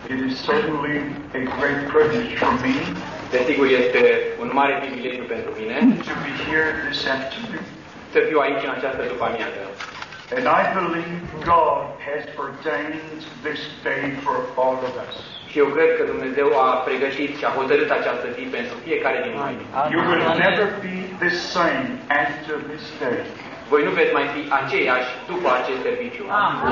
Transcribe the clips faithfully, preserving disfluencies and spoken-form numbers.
It is certainly a great privilege for me Desigur, este un mare privilegiu pentru mine to be here this afternoon. să fiu aici în această după-amiază. And I believe God has ordained this day for all of us. Și eu cred că Dumnezeu a pregătit și a hotărât această zi pentru fiecare din noi. You will never be the same after this day. Voi nu veți mai fi aceiași după acest serviciu.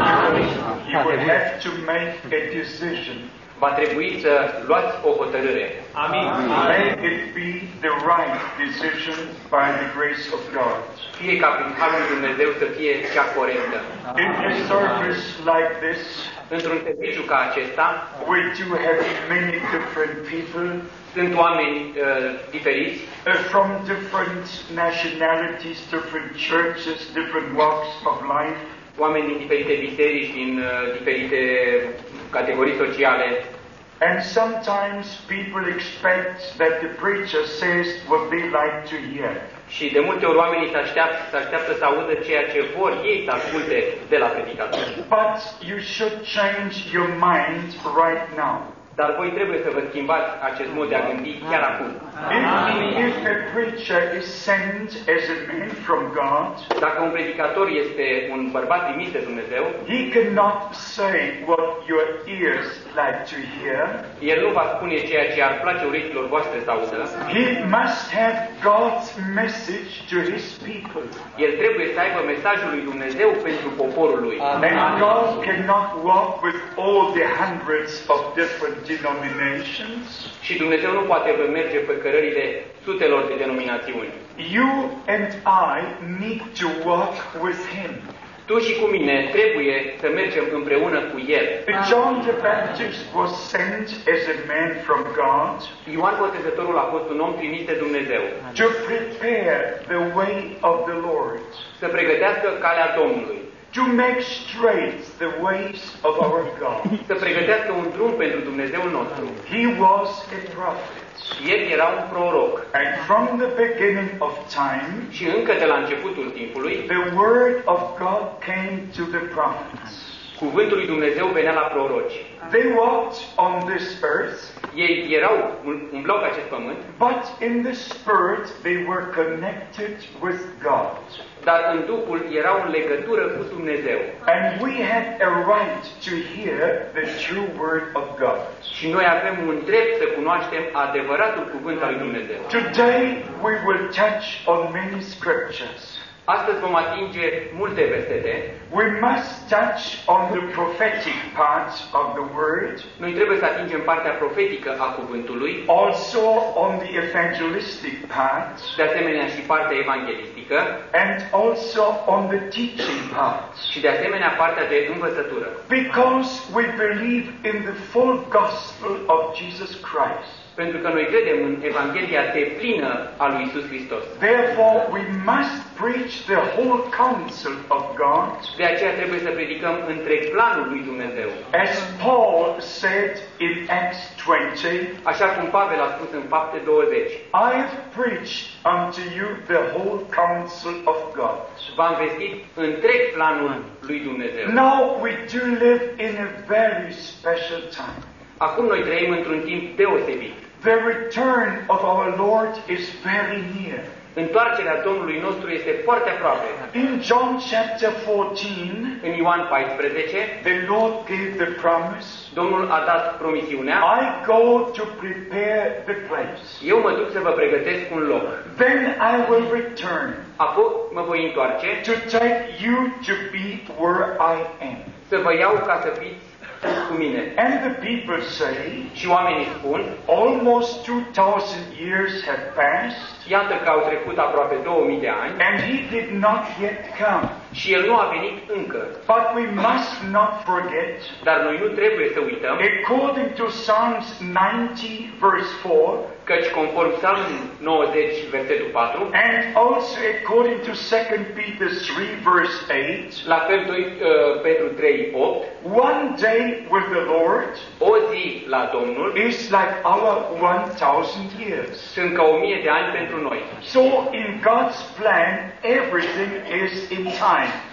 You will have to make a decision. Va trebui să luați o hotărâre. Amin. May it be the right decision by the grace of God. Fie ca prin harul lui Dumnezeu să fie cea corectă. In a service like this, într-un serviciu ca acesta, we do have many different people. Sunt oameni uh, diferiți, uh, from different nationalities, different churches, different walks of life. Oameni din diferite biserici, din uh, diferite categorii sociale. And sometimes people expect that the preacher says what they like to hear. Și de multe ori oamenii se așteaptă, se așteaptă să audă ceea ce vor ei să asculte de la predicator. But you should change your mind right now. Dar voi trebuie să vă schimbați acest mod de a gândi chiar acum. If, if a preacher is sent as a man from God, dacă un predicator este un bărbat trimis de Dumnezeu, he cannot say what your ears like to hear. El nu va spune ceea ce ar place urechilor voastre să audă. He must have God's message to his people. El trebuie să aibă mesajul lui Dumnezeu pentru poporul lui. And God cannot walk with all the hundreds of different denominations. Și Dumnezeu nu poate merge pe cărările sutelor de denominațiuni. You and I need to walk with him. Tu și cu mine trebuie să mergem împreună cu el. John the Baptist was sent as a man from God. Ioan Botezătorul a fost un om trimis de Dumnezeu. To prepare the way of the Lord. Să pregătească calea Domnului. To make straight the ways of our God. Să pregătească un drum pentru Dumnezeul nostru. He was a prophet. El era un proroc. And from the beginning of time, și încă de la începutul timpului, the word of God came to the prophets. Cuvântul lui Dumnezeu venea la proroci. They walked on this earth. Ei erau umblau pe acest pământ. But in the spirit they were connected with God. Dar în Duhul erau în legătură cu Dumnezeu. And we have a right to hear the true word of God. Și noi avem un drept să cunoaștem adevăratul cuvânt al lui Dumnezeu. Today we will touch on many scriptures. Astăzi vom atinge multe versete. We must touch on the prophetic part of the word. Noi trebuie să atingem partea profetică a cuvântului. Also on the evangelistic part. De asemenea și partea evanghelistică. And also on the teaching part. Și de asemenea partea de învățătură. Because we believe in the full gospel of Jesus Christ. Pentru că noi credem în Evanghelia deplină a lui Isus Hristos. Therefore we must preach the whole counsel of God. De aceea trebuie să predicăm întreg planul lui Dumnezeu. As Paul said in Acts twenty, așa cum Pavel a spus în Fapte douăzeci. I have preached unto you the whole counsel of God. V-am vestit întreg planul lui Dumnezeu. Now we do live in a very special time. Acum noi trăim într-un timp deosebit. The return of our Lord is very near. Întoarcerea Domnului nostru este foarte aproape. In John chapter fourteen, în Ioan paisprezece, the Lord gave the promise. Domnul a dat promisiunea. I go to prepare the place. Eu mă duc să vă pregătesc un loc. Then I will return. Apoi mă voi întoarce. To take you to be where I am. Să vă iau ca să fiți cu mine. And the people say, și oamenii spun, almost two thousand years have passed. Iată că au trecut aproape două mii de ani. And he did not yet come. Și el nu a venit încă. But we must not forget. Dar noi nu trebuie să uităm. According to Psalms ninety verse four. Căci conform Psalmul nouăzeci versetul patru. And also according to Second Peter three verse eight. La fel doi Petru trei opt. One day with the Lord. O zi la Domnul. Is like our one thousand years. Sunt ca o mie de ani pentru noi. So in God's plan everything is in time.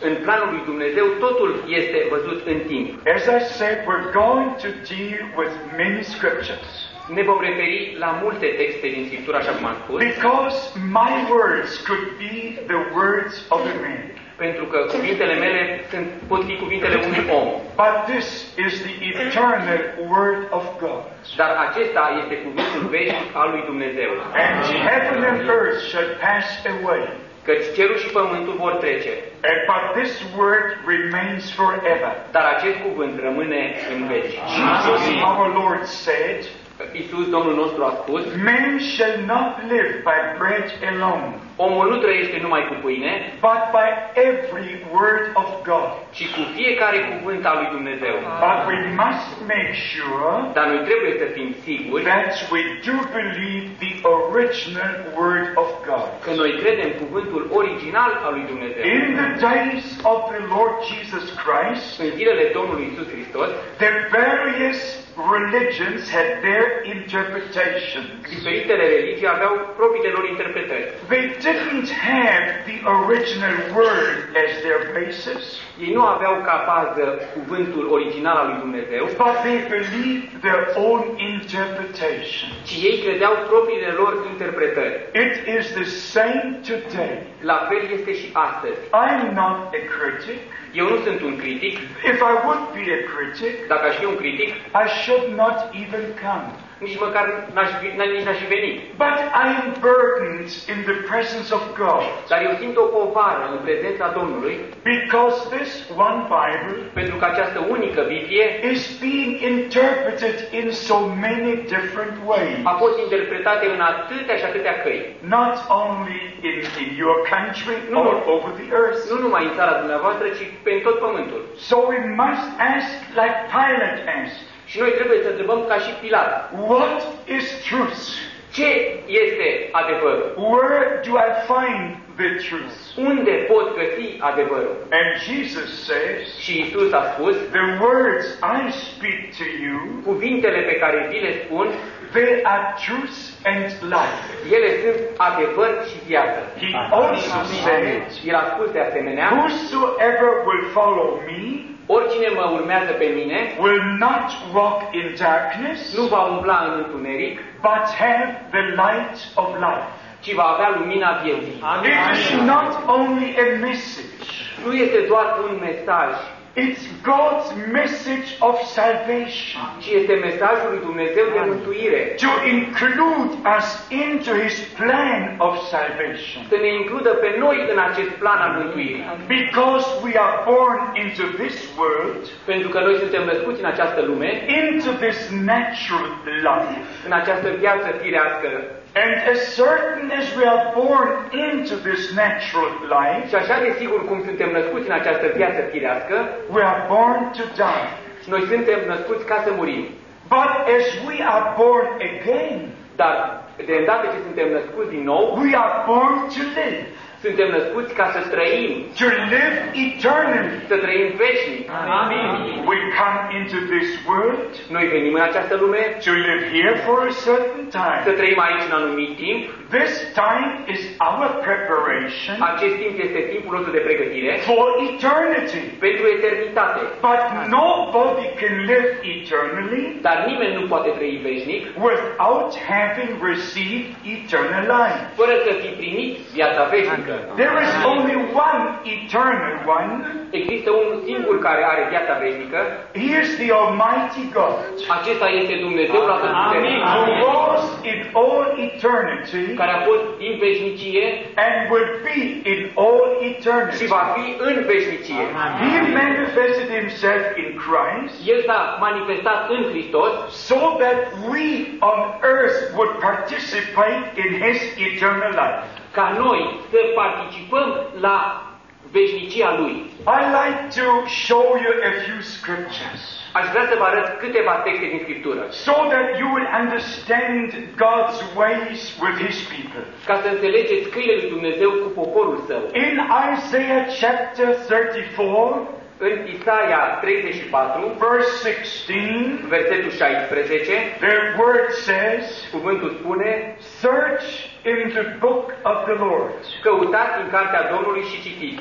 în planul lui Dumnezeu totul este văzut în timp. As I said, we're going to deal with many scriptures. Ne vom referi la multe texte din Scriptură, așa cum am spus, Because my words could be the words of a man. pentru că cuvintele mele sunt, pot fi cuvintele unui om. But this is the eternal word of God. Dar acesta este cuvântul veșnic al lui Dumnezeu. And heaven and earth shall pass away. Căci cerul și pământul vor trece, And but this word remains forever. dar acest cuvânt rămâne în veci. Jesus, our Lord, said, Iisus, Domnul nostru, a spus, man shall not live by bread alone, omul nu trăiește numai cu pâine, but by every word of God. ci cu fiecare cuvânt al lui Dumnezeu. But we must make sure Dar noi trebuie să fim siguri that we do believe the original word of God. că noi credem cuvântul original al lui Dumnezeu. In the days of the Lord Jesus Christ, În zilele Domnului Iisus Hristos, the various religions had their interpretations. diferitele religii aveau propriile lor interpretări. They didn't have the original word as their basis, Ei nu aveau ca bază cuvântul original al lui Dumnezeu, but they believed their own interpretation. ci ei credeau propriile lor interpretări. It is the same today. La fel este și astăzi. I'm not a critic. Eu nu sunt un critic. If I would be a critic, Dacă aș fi un critic, I should not even come. nici măcar n-aș, fi- n- nici n-aș fi venit. But I am burdened in the presence of God, Dar eu simt o povară în prezența Domnului, because this one Bible pentru că această unică Biblie is being interpreted in so many different ways. a fost interpretată în atâtea și atâtea căi. Not only in, in your country, No. all over the earth. Nu numai în țara dumneavoastră, ci pe tot pământul. So we must ask like Pilate asked, Și noi trebuie să întrebăm ca și Pilat. what is truth? Ce este adevărul? Where do I find the truth? Unde pot găsi adevărul? And Jesus says, Și Isus a spus, the words I speak to you, cuvintele pe care vi le spun, they are truth and life. ele sunt adevăr și viață. He also said, El a spus de asemenea, whosoever will follow me oricine mă urmează pe mine, will not walk in darkness, nu va umbla în întuneric, but have the light of life. ci va avea lumina vieții. It is not only a message, Nu este doar un mesaj, it's God's message of salvation ci este mesajul lui Dumnezeu de mântuire. to include us into His plan of salvation. Să ne includă pe noi în acest plan al mântuirii. Because we are born into this world, Pentru că noi suntem născuți în această lume, into this natural life, în această viață firească. and as certain as we are born into this natural life, Și așa de sigur cum suntem născuți în această viață firească, we are born to die. noi suntem născuți ca să murim. But as we are born again, Dar de îndată ce suntem născuți din nou, we are born to live, suntem născuți ca să trăim, to live eternally. să trăim veșnic. Amin. We come into this world Noi venim în această lume to live here for a certain să time. trăim aici în anumit timp. This time is our preparation Acest timp este timpul nostru de pregătire for eternity. pentru eternitate. But nobody can live eternally Dar nimeni nu poate trăi veșnic without having received eternal life. fără să fi primit viața veșnică. There is only one eternal one. Există un singur care are viața veșnică. He is the Almighty God, Acesta este Dumnezeul Atotputernic, who was in all eternity care a fost din veșnicie and will be in all și eternity. va fi în veșnicie. He manifested himself in Christ El s-a manifestat în Hristos so that we on earth would participate in his eternal life. ca noi să participăm la veșnicia Lui. I like to show you a few scriptures Aș vrea să vă arăt câteva texte din Scriptură, so that you will understand God's ways with his people. ca să înțelegeți căile lui Dumnezeu cu poporul Său. In Isaiah chapter thirty-four, În Isaia treizeci și patru, verse sixteen, versetul șaisprezece, the word says, cuvântul spune: search in the book of the Lord. căutați în cartea Domnului și citiți.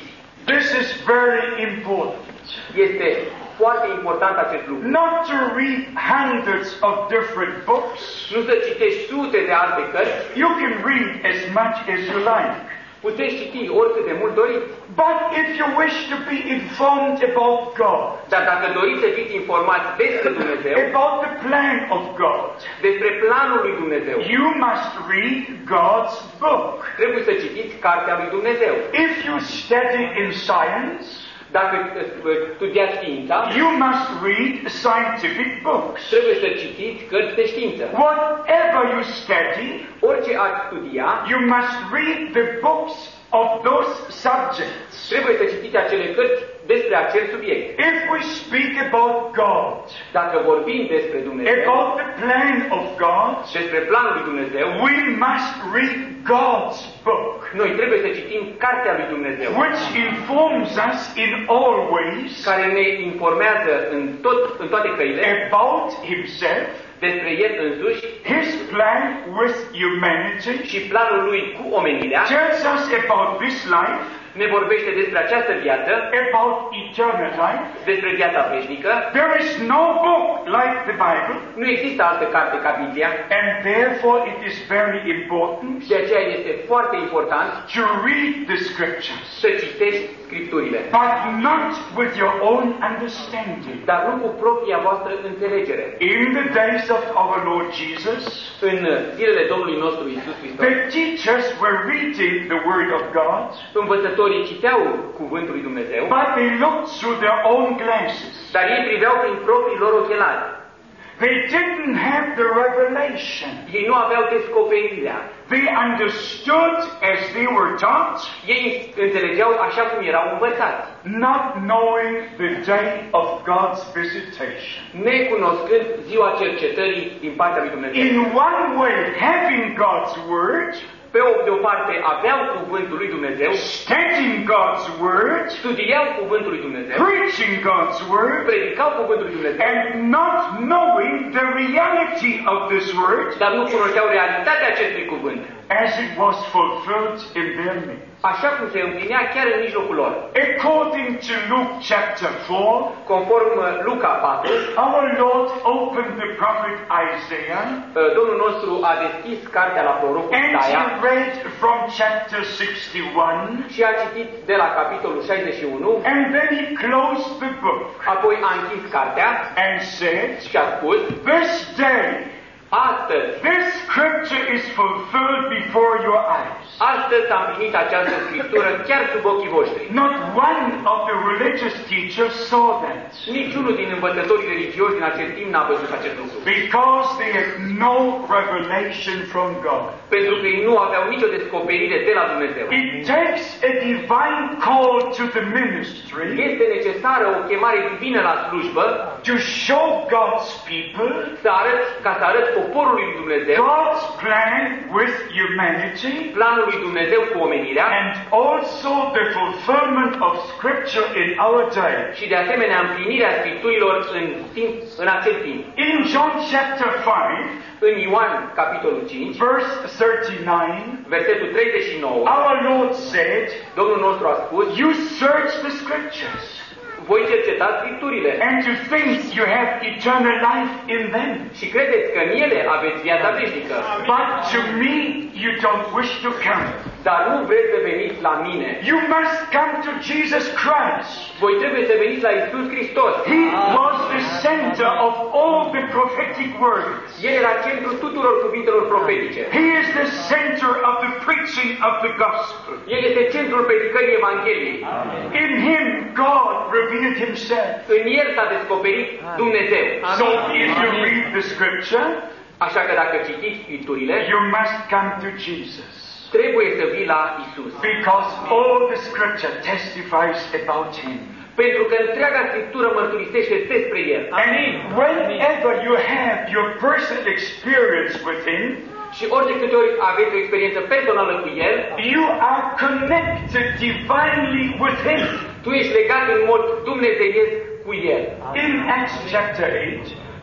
This is very important. Este foarte important acest lucru. Not to read hundreds of different books. Nu să citești sute de alte cărți. You can read as much as you like. Puteți citi oricât de mult doriți. But if you wish to be informed about God, Dar dacă doriți să fiți informați despre Dumnezeu, about the plan of God, despre planul lui Dumnezeu, you must read God's book. trebuie să citiți Cartea lui Dumnezeu. If you study in science, Dacă uh, studiați știința, you must read scientific books. trebuie să citiți cărți de știință. Whatever you study, Orice ați studia, you must read the books of those subjects. trebuie să citiți acele cărți despre acel subiect. If we speak about God, Dacă vorbim despre Dumnezeu, about the plan of God, despre planul lui Dumnezeu, we must read God's book, noi trebuie să citim Cartea lui Dumnezeu, which informs us in all ways care ne informează în, tot, în toate căile about Himself, despre El însuși His plan with humanity, și planul Lui cu omenirea, tells us about this life, ne vorbește despre această viață, about eternal life. despre viața veșnică. There is no book like the Bible, Nu există altă carte ca Biblia, and therefore it is very important de aceea este foarte important to read the scriptures, să citești Scripturile, but not with your own understanding. dar nu cu propria voastră înțelegere. In the days of our Lord Jesus, În zilele Domnului nostru Iisus Hristos, the teachers were reading the Word of God, învățătorii citeau Cuvântul lui Dumnezeu, but they looked through their own glasses. dar ei priveau prin proprii lor ochelari. They didn't have the revelation. Ei nu aveau descoperirea. They understood as they were taught, Ei înțelegeau așa cum erau învățați, not knowing the day of God's visitation. necunoscând ziua cercetării din partea lui Dumnezeu. In one way, having God's Word, Pe o de o parte aveau Cuvântul lui Dumnezeu, studying God's Word, studiau Cuvântul lui Dumnezeu, preaching God's Word, predicau Cuvântul lui Dumnezeu, and not knowing the reality of this Word dar nu cunoșteau realitatea acestui cuvânt, as it was fulfilled in their midst. așa cum se împlinea chiar în mijlocul lor. According to Luke chapter four, Conform Luca patru, our Lord opened the prophet Isaiah, Domnul nostru a deschis cartea la prorocul and Isaia he read from chapter sixty-one, și a citit de la capitolul șaizeci și unu, and then he closed the book apoi a închis cartea and said, și a spus: "This day, astăzi, this scripture is fulfilled before your eyes." astăzi s-a împlinit această scriptură chiar sub ochii voștri. Not one of the religious teachers saw that, Niciunul din învățătorii religioși din acest timp n-a văzut acest lucru, because they had no revelation from God. pentru că ei nu aveau nicio descoperire de la Dumnezeu. It takes a divine call to the ministry Este necesară o chemare divină la slujbă, to show God's people să arăți, ca să arăți poporului lui Dumnezeu God's plan with humanity, planul lui Dumnezeu cu omenirea and also the fulfillment of Scripture in our day. și de asemenea împlinirea Scripturilor în, timp, în acel timp. In John chapter five, În Ioan, capitolul cinci, verse thirty-nine, versetul treizeci și nouă, our Lord said, Domnul nostru a spus: "You search the Scriptures, voi cercetați Scripturile and you think you have eternal life in them. și credeți că în ele aveți viața veșnică, But to me you don't wish to come. dar nu vreți să veniți la mine. You must come to Jesus Christ. Voi trebuie să veniți la Iisus Hristos. He was the center of all the prophetic words. El era centrul tuturor cuvintelor profetice. He is the center of the preaching of the gospel. El este centrul predicării Evangheliei. In Him God revealed Himself. În El s-a descoperit Dumnezeu. So if you read the scripture, Așa că dacă citiți Scripturile, you must come to Jesus. trebuie să vii la Iisus. Because all the scripture testifies about Him. Pentru că întreaga Scriptură mărturisește despre El. And whenever you have your personal experience with Him, Și orice câte ori aveți o experiență personală cu El, you are connected divinely with Him. tu ești legat în mod dumnezeiesc cu El. In Acts chapter eight,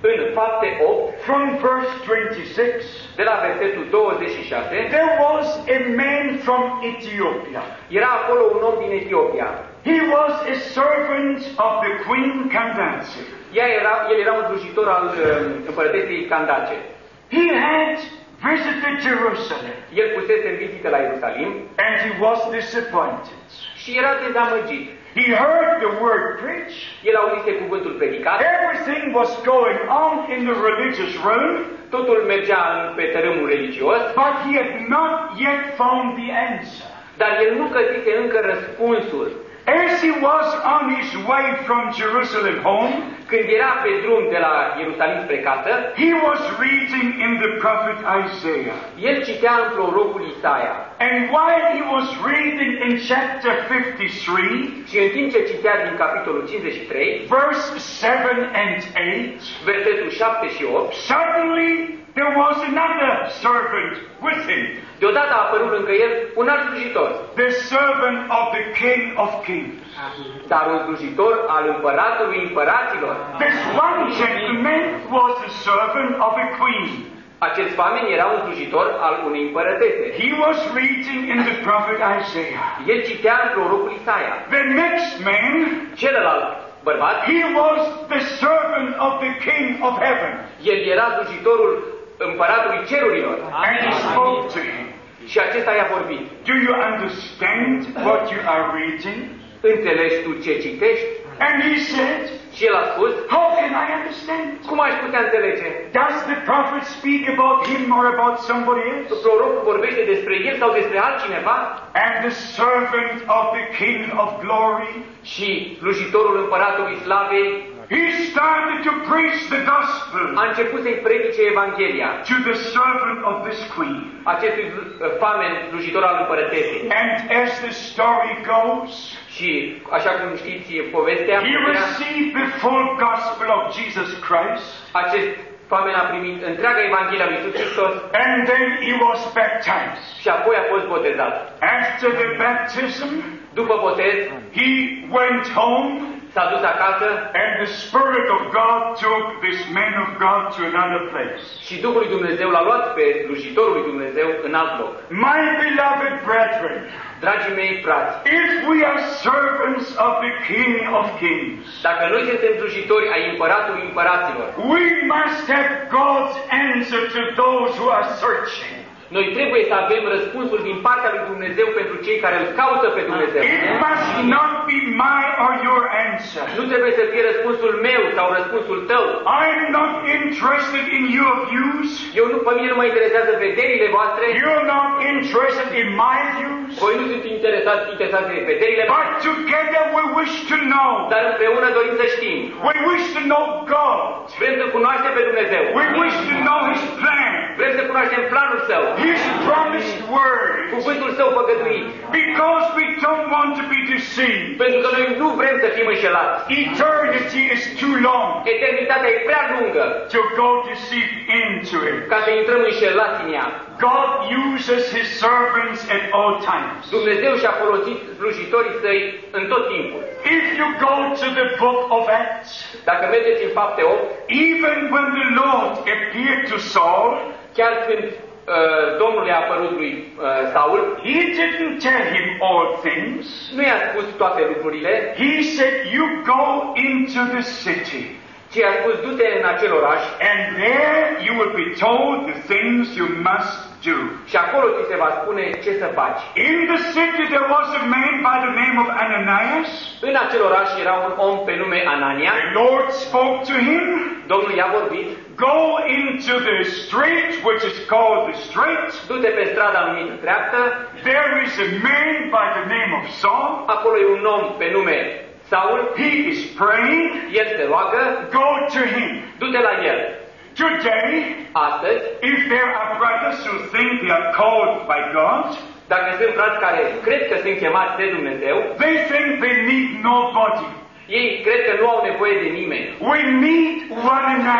În Fapte opt, from verse twenty-six, de la versetul douăzeci și șase, there was a man from Ethiopia. era acolo un om din Etiopia. He was a servant of the Queen Candace. Ea era, el era un slujitor al uh, împărătesei Candace. He had visited Jerusalem, El pusese în vizită la Ierusalim and he was disappointed. și era dezamăgit. He heard the word preached. El auzise cuvântul predicat, Everything was going on in the religious realm, totul mergea în- pe tărâmul religios, but he had not yet found the answer. dar el nu găsise încă răspunsul. As he was on his way from Jerusalem home, Când era pe drum de la Ierusalim spre casă, he was reading in the prophet Isaiah. el citea în prorocul Isaia. And while he was reading in chapter fifty-three, Și în timp ce citea din capitolul cincizeci și trei, verse seven and eight, versetul șapte și opt, suddenly there was another servant with him, deodată a apărut lângă el un alt slujitor, the servant of the King of Kings. dar un slujitor al împăratului împăraților. This one gentleman was the servant of a queen. Acest famen era un slujitor al unei împărătese. He was reading in the prophet Isaiah. El citea în prorocul Isaia. The next man, Celălalt bărbat, he was the servant of the King of Heaven. el era slujitorul împăratului cerurilor. And he spoke to him. Și acesta i-a vorbit. Do you understand what you are reading? Înțelegi tu ce citești? And he said, Și el a spus, how can I understand? cum aș putea înțelege? Does the prophet speak about him or about somebody else? Prorocul vorbește despre el sau despre altcineva? And the servant of the King of Glory, Și slujitorul împăratului slavei he started to preach the gospel a început să-i predice Evanghelia to the servant of this queen. acestui uh, famen slujitor al împărătesei. And as the story goes, Și așa cum știți povestea, he received the full gospel of Jesus Christ, acest famen a primit întreaga Evanghelia lui Iisus Hristos and then he was baptized. și apoi a fost botezat. After the baptism, După botez, he went home, s-a dus acasă and the Spirit of God took this man of God to another place. și Duhul lui Dumnezeu l-a luat pe slujitorul lui Dumnezeu în alt loc. My beloved brethren, Dragii mei frați, if we are servants of the King of Kings, dacă noi suntem slujitori ai împăratului împăraților, we must have God's answer to those who are searching. noi trebuie să avem răspunsul din partea lui Dumnezeu pentru cei care îl caută pe Dumnezeu. It must not be my or your answer. Nu trebuie să fie răspunsul meu sau răspunsul tău. I'm not interested in your views. Eu nu, pe mine nu mă interesează vederile voastre, You're not interested in my views. voi nu sunt interesați, interesați de vederile But voastre, together we wish to know. dar împreună dorim să știm. We wish to know God. Vrem să cunoaștem pe Dumnezeu. We wish to know His plan. Vrem să cunoaștem planul Său, His promised word. cuvântul Său făgăduit. Because we don't want to be deceived. Pentru că noi nu vrem să fim înșelați. Eternity is too long Eternitatea e prea lungă to go deceived into it. ca să intrăm înșelați în ea. God uses His servants at all times. Dumnezeu și-a folosit slujitorii Săi în tot timpul. If you go to the book of Acts, Dacă mergeți în Fapte opt, even when the Lord appeared to Saul, chiar când uh, Domnul i-a apărut lui uh, Saul, He didn't tell him all things. nu i-a spus toate lucrurile, He said, you go into the city, ci i-a spus, du-te în acel oraș and there you will be told the things you must do. și acolo ți se va spune ce să faci. In the city there was a man by the name of Ananias. În acel oraș era un om pe nume Anania. The Lord spoke to him, Domnul i-a vorbit, go into the street, which is called the Straight. du-te pe strada numită dreaptă, There is a man by the name of Saul. acolo e un om pe nume Saul, He is praying. el se roagă, Go to him. du-te la el. Today, Astăzi, if there are brothers who think they are called by God, dacă sunt frați care cred că sunt chemați de Dumnezeu, they think they need nobody. ei cred că nu au nevoie de nimeni. We need one another.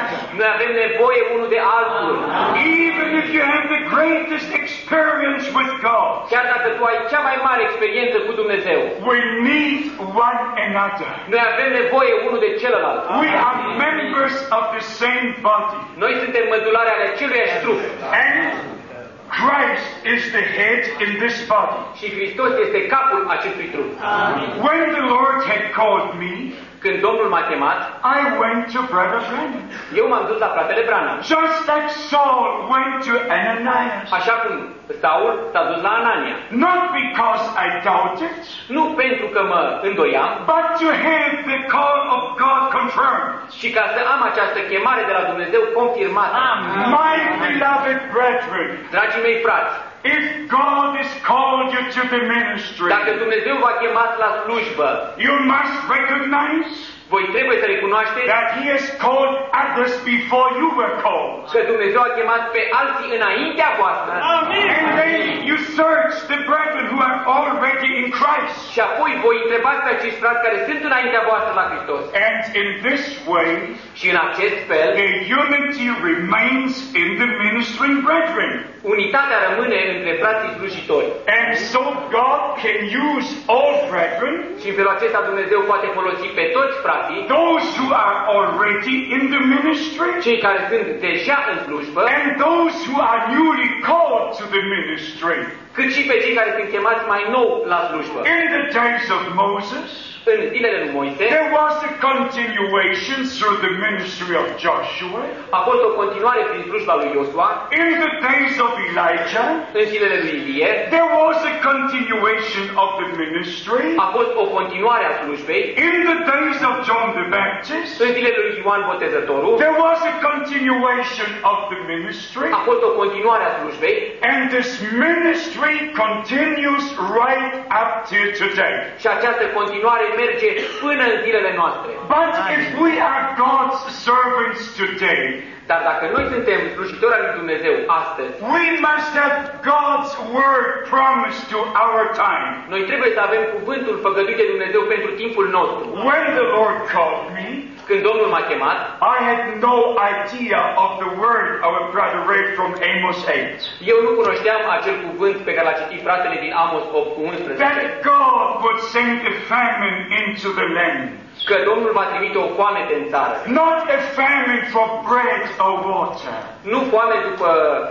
another. Noi avem nevoie unul de altul. Even if you have the greatest experience with God, Chiar dacă tu ai cea mai mare experiență cu Dumnezeu, we need one another. noi avem nevoie unul de celălalt. We are members of the same body. Noi suntem mădulare ale aceluiași trup. And Christ is the head in this body. Și Hristos este capul acestui trup. When the Lord had called me, Când Domnul m-a chemat, I went to Brother Branham. eu m-am dus la fratele Branham. Just like Saul went to Ananias. Așa cum Saul s-a dus la Anania. Not because I doubted, Nu pentru că mă îndoiam, but to have the call of God confirmed. ci ca să am această chemare de la Dumnezeu confirmată. My beloved brethren, Dragii mei frați, if God has called you to the ministry, dacă Dumnezeu v-a chemat la slujbă, you must recognize voi trebuie să recunoașteți that He has called others before you were called. că Dumnezeu a chemat pe alții înaintea voastră. And then you search the brethren who are already in Christ. Și apoi voi întrebați pe acești frați care sunt înaintea voastră la Hristos. And in this way, Și în acest fel, the unity remains in the ministering brethren. unitatea rămâne între frații slujitori. And so God can use all brethren, Și în felul acesta Dumnezeu poate folosi pe toți frații, those who are already in the ministry, cei care sunt deja în slujbă, and those who are newly called to the ministry. cât și pe cei care sunt chemați mai nou la slujbă. In the days of Moses, În zilele lui Moise there was a continuation through the ministry of Joshua. a fost o continuare prin slujba lui Iosua, In the days of Elijah, în zilele lui Ilie there was a continuation of the ministry. a fost o continuare a slujbei, In the days of John the Baptist, în zilele lui Ioan Botezătorul there was a continuation of the ministry. a fost o continuare a slujbei And this ministry continues right up to today. și această continuare merge până în zilele noastre. But if we are God's servants today, Dar dacă noi suntem slujitori al lui Dumnezeu astăzi, we must have God's word promised to our time. noi trebuie să avem cuvântul făgăduit de Dumnezeu pentru timpul nostru. When the Lord called me, Când Domnul m-a chemat, I had no idea of the word our brother read from Amos eight. eu nu cunoșteam acel cuvânt pe care l-a citit fratele din Amos opt cu unsprezece, That God would send a famine into the land. că Domnul va trimite o foamete în țară. Not a famine for bread or water, Nu foame după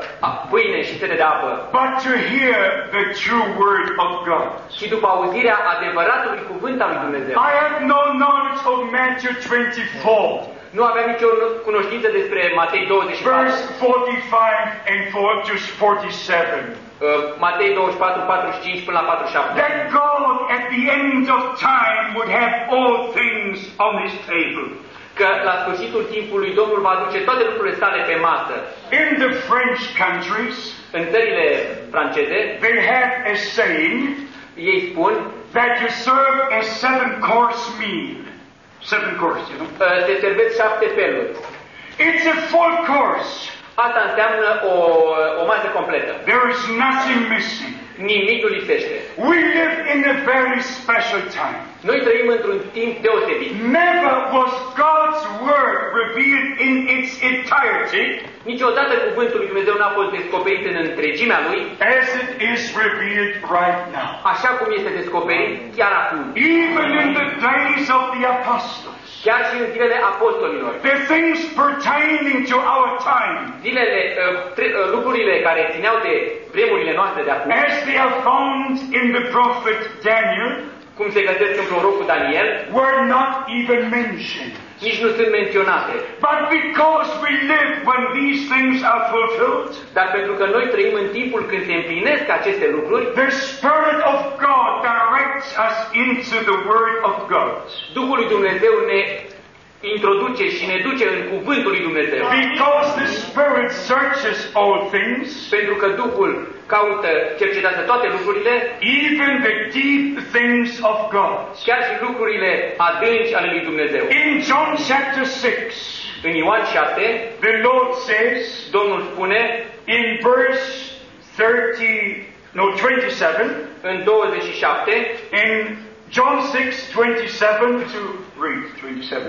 pâine și sete de apă, but to hear the true word of God. ci după auzirea adevăratului cuvânt al lui Dumnezeu. I have no knowledge of Matthew twenty-four, Nu aveam nicio cunoștință despre Matei douăzeci și patru, verse forty-five and four to forty-seven. uh, Matei douăzeci și patru, patruzeci și cinci până la patruzeci și șapte. That God at the end of time would have all things on His table. Că la sfârșitul timpului Domnul va aduce toate lucrurile sale pe masă. In the French countries, În țările franceze, they have a saying ei spun, that you serve a seven-course meal. Seven course, you know. uh, se servesc șapte feluri. It's a full course. Asta înseamnă o, o masă completă. There is nothing missing. Nimic nu lipsește. We live in a very special time. Noi trăim într-un timp deosebit. Never was God's word revealed in its entirety Niciodată cuvântul lui Dumnezeu n-a fost descoperit în întregimea lui, as it is revealed right now. așa cum este descoperit chiar acum. Even in the days of the apostles, Chiar și în zilele apostolilor. the things pertaining to our time, Zilele, uh, tre- uh, lucrurile care țineau de vremurile noastre de acum, as they are found in the prophet Daniel, cum se găsesc în prorocul Daniel, were not even mentioned. nici nu sunt menționate. But because we live when these things are fulfilled, Dar pentru că noi trăim în timpul când se împlinesc aceste lucruri, the Spirit of God directs us into the Word of God. Duhul lui Dumnezeu ne introduce și ne duce în cuvântul lui Dumnezeu. Because the Spirit searches all things, Pentru că Duhul caută, cercetează toate lucrurile, even the deep things of God. chiar și lucrurile adânci ale lui Dumnezeu. In John chapter six, În Ioan șapte, the Lord says, Domnul spune, in verse thirty, no, twenty-seven, în douăzeci și șapte, in John six, twenty-seven to read, twenty-seven.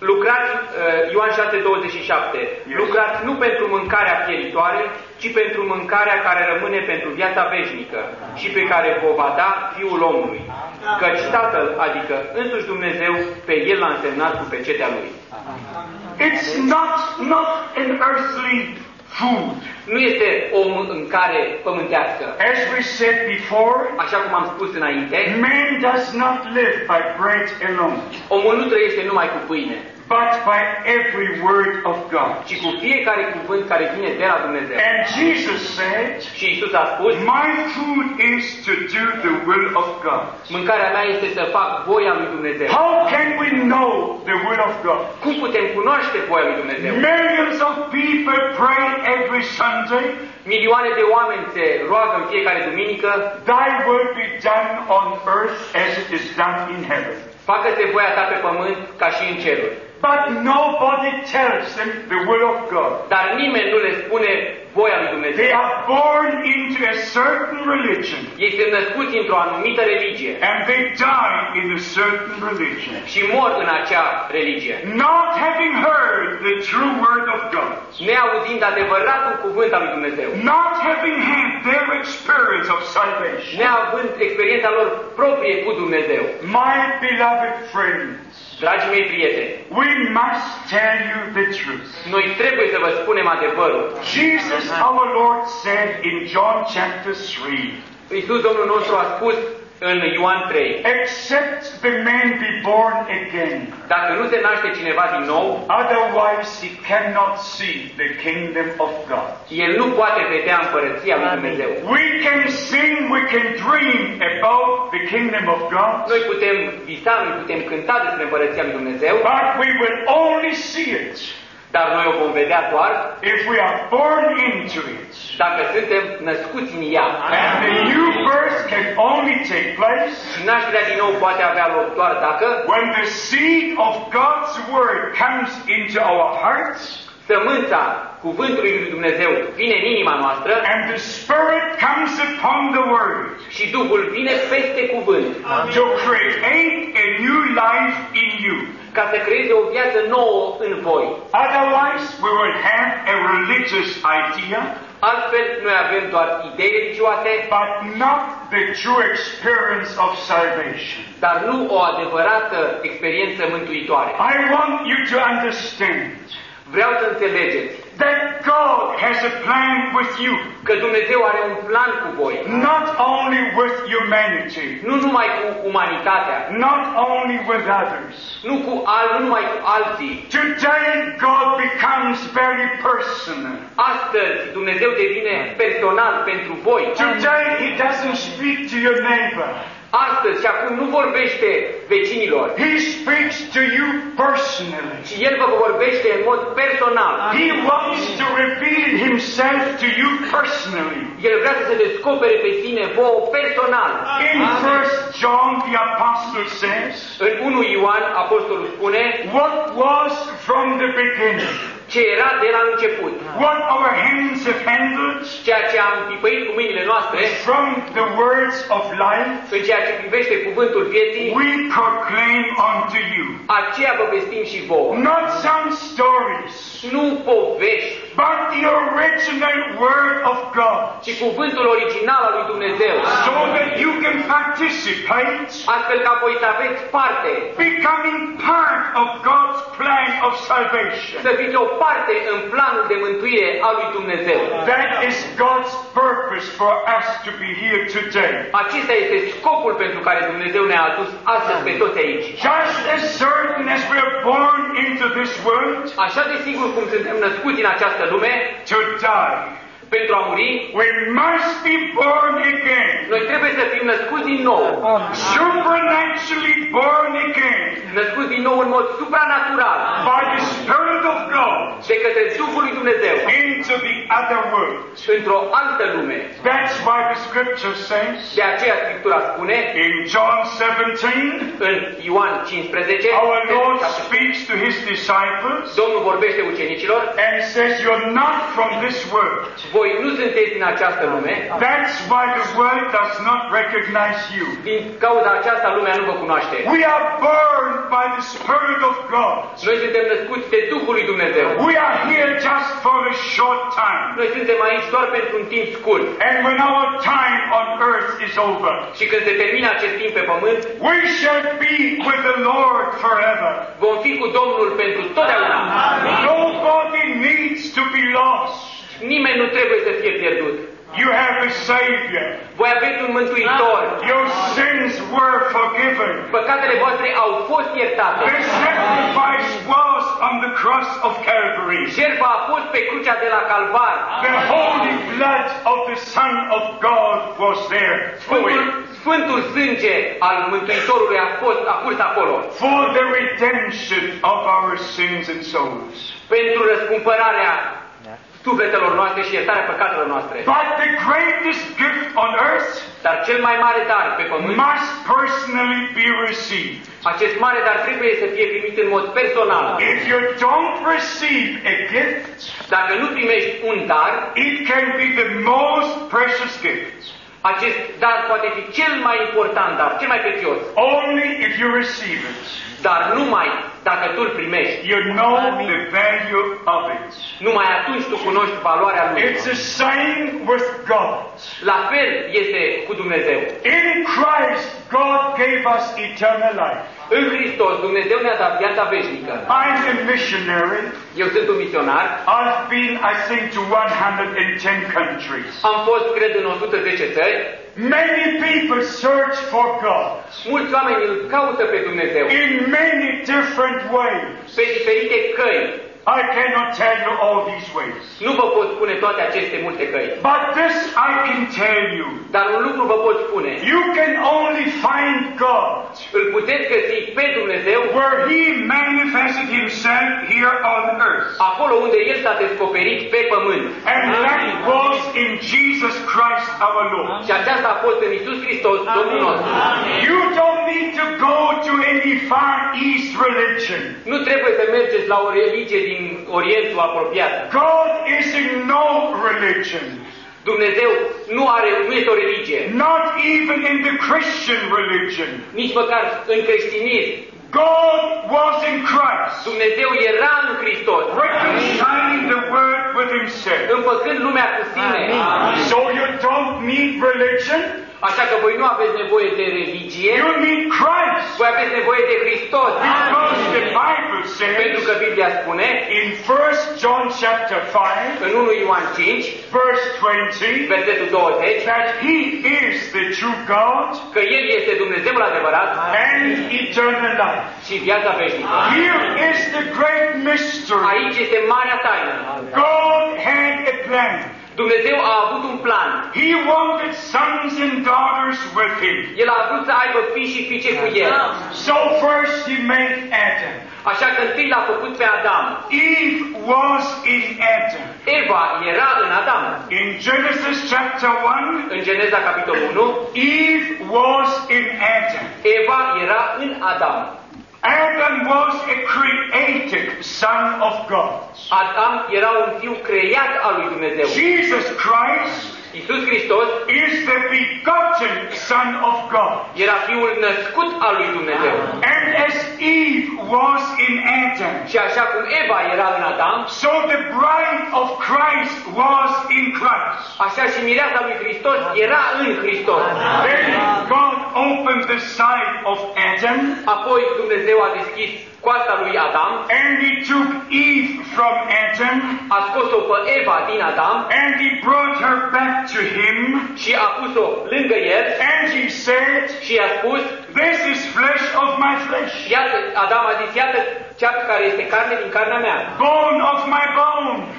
Lucrați, uh, Ioan șase douăzeci și șapte, Yes. lucrați nu pentru mâncarea pieritoare, ci pentru mâncarea care rămâne pentru viața veșnică și pe care vă va da Fiul omului. Căci Tatăl, adică însuși Dumnezeu, pe El l-a însemnat cu pecetea Lui. It's not, not an earthly food. Nu este o mâncare pământească. As we said before, Așa cum am spus înainte, man does not live by bread alone, omul nu trăiește numai cu pâine, but by every word of God. ci cu fiecare cuvânt care vine de la Dumnezeu. And Jesus said, Și Iisus a spus, my food is to do the will of God. mâncarea mea este să fac voia lui Dumnezeu. How can we know the will of God? Cum putem cunoaște voia lui Dumnezeu? Millions of people pray every Sunday, Milioane de oameni se roagă în fiecare duminică, thy will be done on earth as it is done in heaven. facă-se voia ta pe pământ ca și în ceruri. But nobody tells them the will of God. Dar nimeni nu le spune voia lui Dumnezeu. They are born into a certain religion, Ei sunt născuți într-o anumită religie and they die in a certain religion, și mor în acea religie, not having heard the true word of God, neauzind adevăratul cuvânt al lui Dumnezeu, not having had their experience of salvation. neavând experiența lor proprie cu Dumnezeu. My beloved friends, Dragii mei prieteni, we must tell you the truth. noi trebuie să vă spunem adevărul. Jesus, our Lord, said in John chapter three, Iisus Domnul nostru a spus în Ioan trei, except the man be born again, dacă nu se naște cineva din nou, otherwise he cannot see the kingdom of God. el nu poate vedea împărăția lui Dumnezeu. We can sing, we can dream about the kingdom of God, Noi putem visa, noi putem cânta despre împărăția lui Dumnezeu, but we will only see it dar noi o vom vedea doar if we are born into it. dacă suntem născuți în ea. And the new birth can only take place Și nașterea din nou poate avea loc doar dacă when the seed of God's word comes into our hearts, sămânța cuvântului lui Dumnezeu vine în inima noastră and the Spirit comes upon the word și Duhul vine peste cuvânt to create a new life in you. ca să creeze o viață nouă în voi. Otherwise, we will have a religious idea, Altfel, noi avem doar idei religioase, but not the true experience of salvation. dar nu o adevărată experiență mântuitoare. I want you to understand Vreau să înțelegeți that God has a plan with you, că Dumnezeu are un plan cu voi, not only with humanity, nu numai cu umanitatea, not only with others. nu, cu al, nu numai cu alții. Today, God becomes very personal. Astăzi, Dumnezeu devine personal pentru voi. Today, He doesn't speak to your neighbor. Astăzi și acum nu vorbește vecinilor, He speaks to you personally. ci El vă vorbește în mod personal. He wants to reveal Himself to you personally. El vrea să se descopere pe sine vouă personal. In First John, the apostle says, În unu Ioan, apostolul spune, what was from the beginning, ce era de la început, what our hands have handled, ceea ce am pipăit cu mâinile noastre, from the words of life, în ceea ce privește cuvântul vieții, we proclaim unto you. aceea vă vestim și vouă. Not some stories, Nu povești, but the original Word of God, ci cuvântul original al lui Dumnezeu, so that you can participate, astfel ca voi să aveți parte, becoming part of God's plan of salvation. să fiți o parte în planul de mântuire al lui Dumnezeu. That is God's purpose for us to be here today. Acesta este scopul pentru care Dumnezeu ne-a adus astăzi pe toți aici. Just as certain as we are born into this world Așa de sigur cum suntem născuți în această lume, to die, pentru a muri, we must be born again, noi trebuie să fim născuți din nou. supernaturally born again, Născuți din nou în mod supranatural, by the Spirit of God, de către Duhul lui Dumnezeu, into the other world. într-o altă lume. That's why the scripture says De aceea Scriptura spune in John seventeen, în Ioan cincisprezece, our Lord speaks to his disciples Domnul vorbește ucenicilor, and says, you're not from this world. voi nu sunteți din această lume, That's why the world does not recognize you. din cauza aceasta lumea nu vă cunoaște. We are burned by the Spirit of God. Noi suntem născuți de Duhul lui Dumnezeu. We are here just for a short time. Noi suntem aici doar pentru un timp scurt. And when our time on earth is over, Și când se termină acest timp pe pământ, we shall be with the Lord forever. vom fi cu Domnul pentru totdeauna. Nobody needs to be lost. Nimeni nu trebuie să fie pierdut. You have a Savior. Voi aveți un mântuitor. Your sins were forgiven. Păcatele voastre au fost iertate. The sacrifice was on the cross of Calvary. Jertfa a fost pe crucea de la Calvar. The holy blood of the Son of God was there for Sfântul, it. Sfântul sânge al Mântuitorului a fost a fost acolo. For the redemption of our sins and souls. Pentru răscumpărarea sufletelor noastre și iertarea păcatelor noastre. But the greatest gift on earth Dar cel mai mare dar pe pământ, must personally be received. acest mare dar trebuie să fie primit în mod personal. If you don't receive a gift, Dacă nu primești un dar, it can be the most precious gift. acest dar poate fi cel mai important dar, cel mai prețios. Only if you receive it, Dar numai dacă tu îl primești, you know the value of it. numai atunci tu cunoști valoarea lui. It's the same with God. La fel este cu Dumnezeu. In Christ, God gave us eternal life. În Hristos, Dumnezeu ne-a dat viața veșnică. I'm a missionary. Eu sunt un misionar. I've been, I think, to one hundred ten countries. Am fost, cred, în o sută zece țări. Many people search for God Mulți oameni îl caută pe Dumnezeu in many different ways. pe diferite căi. I cannot tell you all these ways. Nu vă pot spune toate aceste multe căi. But this I can tell you. Dar un lucru vă pot spune. You can only find God Îl puteți găsi pe Dumnezeu where He manifested Himself here on earth. acolo unde El s-a descoperit pe pământ. And that was in Jesus Christ our Lord. Și aceasta a fost în Iisus Hristos, Domnul nostru. You don't need to go to any Far East religion. Nu trebuie să mergeți la o religie din Orientul apropiat. God is in no religion. Dumnezeu nu are, nu este o religie. Not even in the Christian religion. Nici măcar în creștinism. God was in Christ, Dumnezeu era în Hristos, reconciling the world with Himself. împăcând lumea cu sine. So you don't need religion, Așa că voi nu aveți nevoie de religie, you need Christ. voi aveți nevoie de Hristos. Because the Bible Pentru că says Biblia spune in First John chapter five, în unu Ioan cinci, verse twenty, versetul douăzeci, that He is the true God că El este Dumnezeul adevărat and eternal life. și viața veșnică. Here is the great mystery. Aici este marea taină. God had a plan. Dumnezeu a avut un plan. He wanted sons and daughters with Him. El a vrut să aibă fii și fiice cu El. So first He made Adam. Așa că întâi l-a făcut pe Adam. Eve was in Adam. Eva era în Adam. In Genesis chapter one, În Geneza capitolul unu, Eve was in Adam. Eva era în Adam. Adam was a created son of God. Adam era un fiu creat al lui Dumnezeu. Jesus Christ Iisus Hristos is the begotten Son of God. era fiul născut al lui Dumnezeu. And as Eve was in Adam, Și așa cum Eva era în Adam, so the bride of Christ was in Christ. așa și mireasa lui Hristos era în Hristos. Then God opened the side of Adam, Apoi Dumnezeu a deschis coasta lui Adam, and He took Eve from Adam, a scos-o pe Eva din Adam and He brought her back to Him, și a pus-o lângă el and He said, și i-a spus, "This is flesh of my flesh, iată, Adam a zis, iată cea care este carne din carnea mea, bone of my bone. os din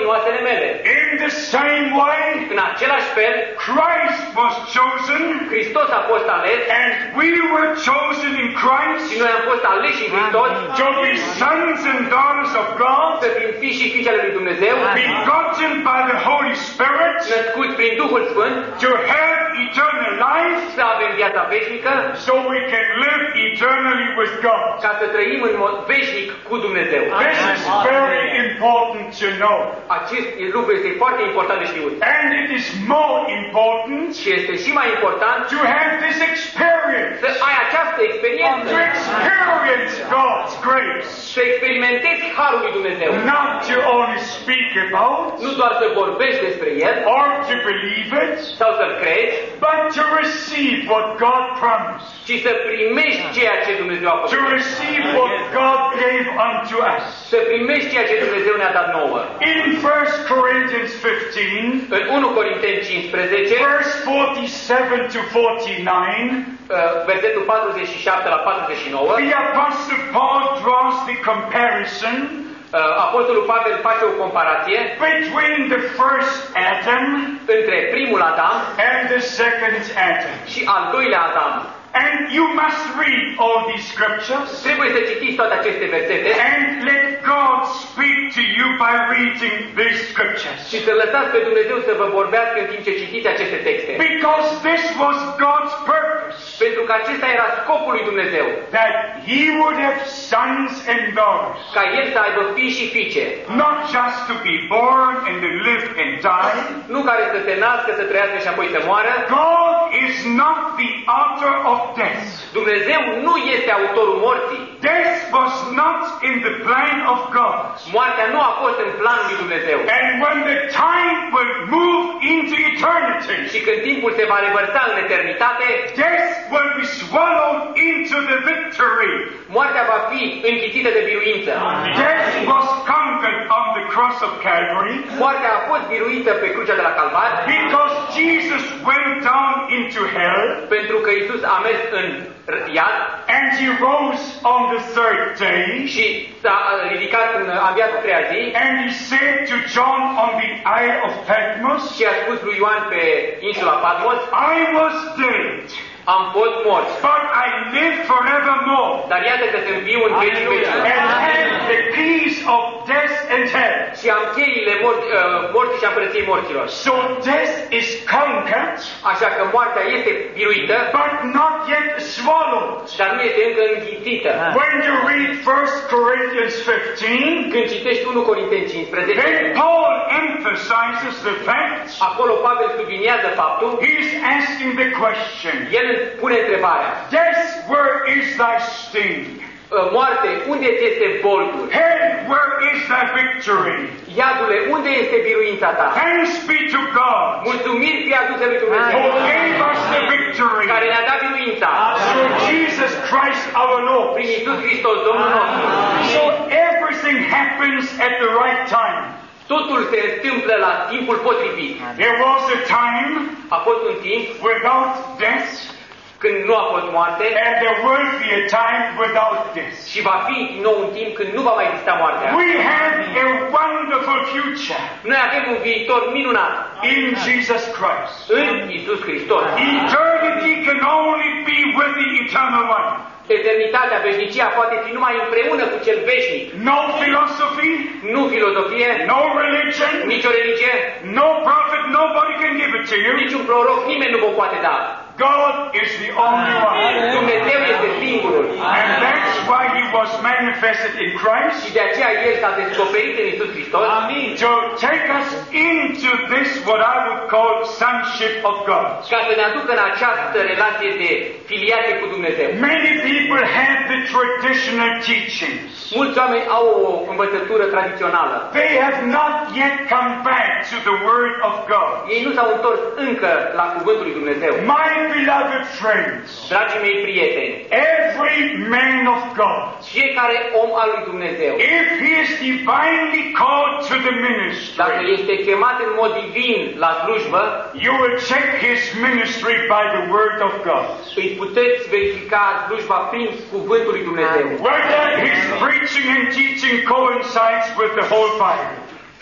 din oasele mele. In the same way, În același fel, Christ was chosen, Hristos a fost ales and we were chosen in și Christ noi am fost aleși în Hristos to be sons and daughters of God, să fim fii și fiice ale lui Dumnezeu, begotten by the Holy Spirit, născuți prin Duhul Sfânt, to have eternal life, să avem viața veșnică, so we can live eternally with God. ca să trăim în mod veșnic cu Dumnezeu. This is very important to know. Acest lucru este foarte important de știut. And it is more important Și este și mai important to have this experience, să ai această experiență, to experience God's grace, să experimentezi Harul lui Dumnezeu. not to only speak about Nu doar să vorbești despre El or to believe it, sau să-L crezi, but to receive what God promised, ci să primești ceea ce Dumnezeu a to făcut. receive what God gave unto us. Să primești ceea ce Dumnezeu ne-a dat nouă. In First Corinthians fifteen, În unu Corinteni cincisprezece, verse forty-seven to forty-nine, versetul patruzeci și șapte la patruzeci și nouă, the Apostle Paul draws the comparison Apostolul Pavel face o comparație between the first Adam între primul Adam and the second Adam. și al doilea Adam. And you must read all these scriptures Trebuie să citiți toate aceste versete and let God speak to you by reading these scriptures. și să lăsați pe Dumnezeu să vă vorbească în timp ce citiți aceste texte. Because this was God's purpose, Pentru că acesta era scopul lui Dumnezeu, that He would have sons and daughters, ca El să aibă fii și fiice, not just to be born and to live and die. nu care să se nască, să trăiască și apoi să moară. God is not the author of death. Dumnezeu nu este autorul morții. Death was not in the plan of God. Moartea nu a fost în planul lui Dumnezeu. And when the time will move into eternity, Și când timpul se va revărsa în eternitate, death will be swallowed into the victory. moartea va fi înghitită de biruință. Death was conquered on the cross of Calvary Moartea a fost biruită pe crucea de la Calvar, because Jesus went down into hell pentru că Isus a mers în iad and He rose on the third day. și s-a ridicat în a înviat a treia zi And He said to John on the Isle of Patmos, și a spus lui Ioan pe insula Patmos, I was dead, am fost mort, but I live forevermore, dar iată că sunt viu în vecii vecii and have the keys of death and hell. și am cheile morți, uh, morții și a împărăției morților. So death is conquered, Așa că moartea este biruită, but not yet swallowed. dar nu este încă înghițită. When you read First Corinthians fifteen, Când citești unu Corinteni cincisprezece, then Paul emphasizes the fact. acolo Pavel subliniază faptul, He's asking the question, el îți pune întrebarea, death, where is thy sting? moarte, unde ți este boltul? Hell, where is thy victory? Iadule, unde este biruința ta? Thanks be to God Mulțumiri fie aduse lui Dumnezeu, who gave us the victory care ne-a dat biruința through Jesus Christ our Lord. prin Iisus Hristos, Domnul nostru. So everything happens at the right time. Totul se întâmplă la timpul potrivit. There was a time A fost un timp without death, când nu a fost moarte and there will be a time without death. și va fi din nou un timp când nu va mai exista moartea. We have a wonderful future Noi avem un viitor minunat in Jesus Christ. în Iisus Hristos. Eternity can only be with the eternal one. Eternitatea, veșnicia poate fi numai împreună cu cel veșnic. No philosophy, Nu filozofie, no religion, nicio religie, no prophet, nobody can give it to you. niciun proroc, nimeni nu vă poate da. God is the only one. Dumnezeu este singurul. And that's why He was manifested in Și Christ, de aceea El s-a descoperit în Iisus Hristos to take us into this, what I would call, sonship of God. ca să ne aducă în această relație de filiație cu Dumnezeu. Many people have the traditional teachings. Mulți oameni au o învățătură tradițională. They have not yet come back to the Word of God. Ei nu s-au întors încă la Cuvântul lui Dumnezeu. My beloved friends, Dragii mei prieteni, every man of God, fiecare om al lui Dumnezeu, if he is divinely called to the dacă ministry, este chemat în mod divin la slujbă, you will check his ministry by the Word of God. îi puteți verifica slujba prin Cuvântul lui Dumnezeu. Whether his preaching and teaching coincides with the whole Bible.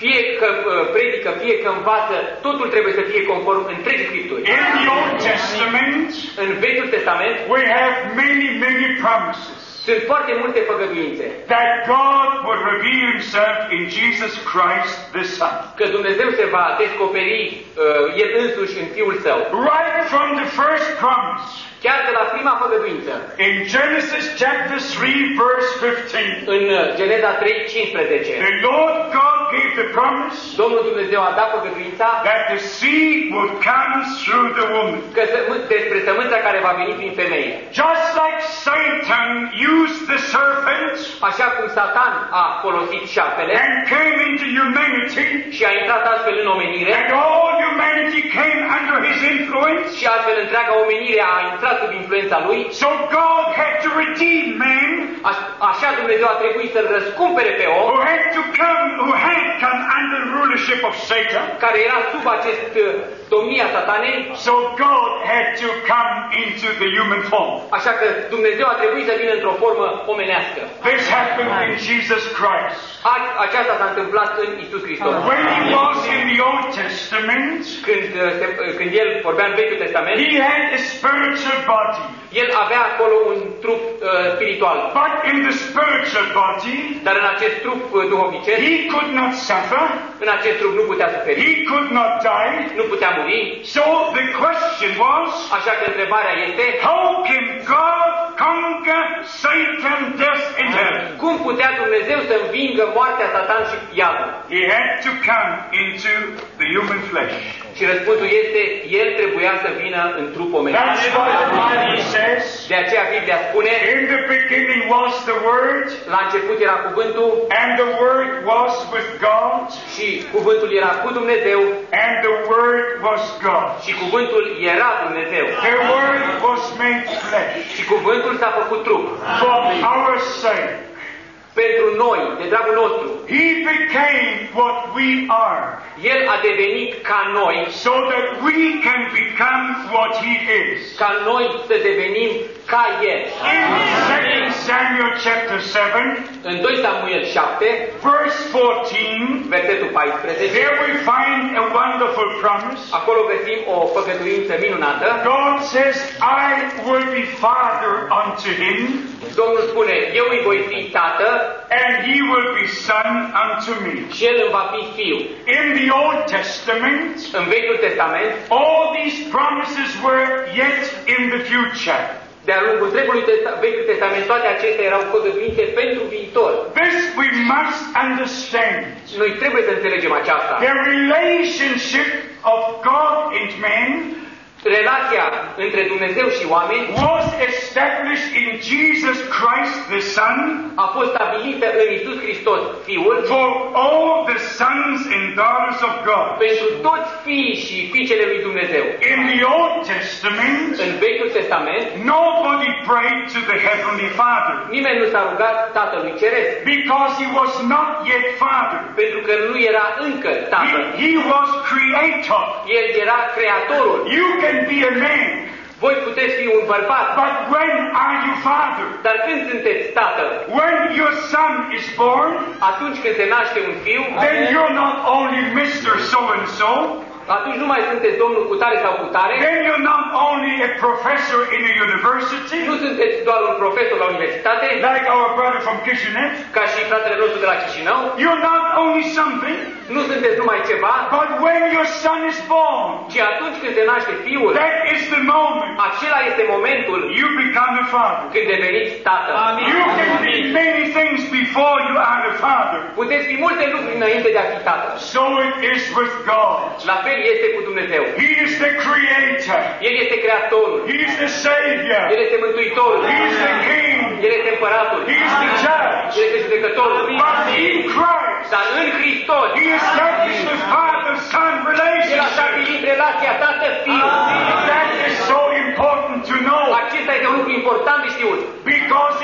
Fie că uh, predică, fie că învață, totul trebuie să fie conform întregii Scripturi. In the Old Testament, În Vechiul Testament we have many, many promises sunt foarte multe făgăduințe that God will reveal Himself in Jesus Christ, the Son. că Dumnezeu se va descoperi uh, El însuși în Fiul Său. Right from the first promise, Chiar de la prima făgăduință, in Genesis chapter three, verse fifteen, în uh, Geneza trei, cincisprezece, the Lord God gave the promise Domnul Dumnezeu a dat făgăduința that the seed would come through the woman. că sămân- despre sămânța care va veni prin femeie. Just like Satan used the serpent Așa cum Satan a folosit șarpele and came into humanity, și a intrat astfel în omenire and all humanity came under his influence, și astfel întreaga omenire a intrat sub influența lui, so God had to redeem man a- așa Dumnezeu a trebuit să-l răscumpere pe om who had to come, who had come under the rulership of Satan. care era sub acest uh, domnia satanei, So God had to come into the human form. așa că Dumnezeu a trebuit să vină într-o formă omenească. This happened in Jesus Christ. A- Aceasta s-a întâmplat în Isus Hristos. When he was in the Old Testament, Când, uh, se, uh, când el vorbea în Vechiul Testament, he had a spiritual body. el avea acolo un trup uh, spiritual. But in the spiritual body, Dar în acest trup uh, duhovnicesc, he could not suffer, în acest trup nu putea suferi, he could not die. nu putea muri. So the question was, Așa că întrebarea este, how can God conquer Satan, death, and hell? cum putea Dumnezeu să învingă moartea, Satan și iadul? He had to come into the human flesh. Și răspunsul este, el trebuia să vină în trup omenesc. That's why the Bible says, De aceea Biblia spune, in the beginning was the Word, la început era cuvântul and the Word was with God, și cuvântul era cu Dumnezeu and the Word was God. și cuvântul era Dumnezeu. The Word was made flesh Și cuvântul s-a făcut trup for our sake. pentru noi, de dragul nostru. He became what we are, El a devenit ca noi, so that we can become what He is. ca noi să devenim ca El. In Second Samuel chapter seven, În doi Samuel șapte, verse fourteen, versetul paisprezece, there we find a wonderful promise. acolo găsim o făgăduință minunată. God says, I will be father unto him, Domnul spune, eu îi voi fi tată and he will be son unto me. și el îmi va fi fiu. In the Old Testament, În Vechiul Testament, all these promises were yet in the future. de-a lungul întregului testa- Vechiul Testament, toate acestea erau făgăduințe pentru viitor. This we must understand. Noi trebuie să înțelegem aceasta. The relationship of God and man Relația între Dumnezeu și oameni was established in Jesus Christ the Son a fost stabilită în Isus Hristos, Fiul, for all the sons and daughters of God. pentru toți fiii și fiicele lui Dumnezeu. In the Old Testament, În Vechiul Testament, nobody prayed to the Heavenly Father nimeni nu s-a rugat Tatălui Ceresc, because he was not yet Father. pentru că nu era încă Tatăl. He, he was Creator. El era Creatorul. You can be a man, Voi puteți fi un bărbat, but when are you Father? dar când sunteți Tatăl? When your son is born, Atunci când se naște un fiu, then you're not only Mister So-and-so, atunci nu mai sunteți domnul cu tare sau cu tare, then you're not only a professor in a university, nu sunteți doar un profesor la universitate, like our brother from Kishinev. ca și fratele nostru de la Chișinău, You're not only something, nu sunteți numai ceva, but when your son is born, ci atunci când se naște fiul, that is the moment acela este momentul you become a father. când deveniți tată. You can be many things before you are a father. Puteți fi multe lucruri înainte de a fi tată. So it is with God. La fel este cu Dumnezeu. He is the creator. El este creatorul, He is the savior. El este mântuitorul, He is the king. El este împăratul, He is the judge. El este judecătorul. But in Christ, Dar în Hristos, He established the father-son El a relationship. stabilit relația tată-fiu. That is so important to know Acesta este un lucru important de știut. because it happened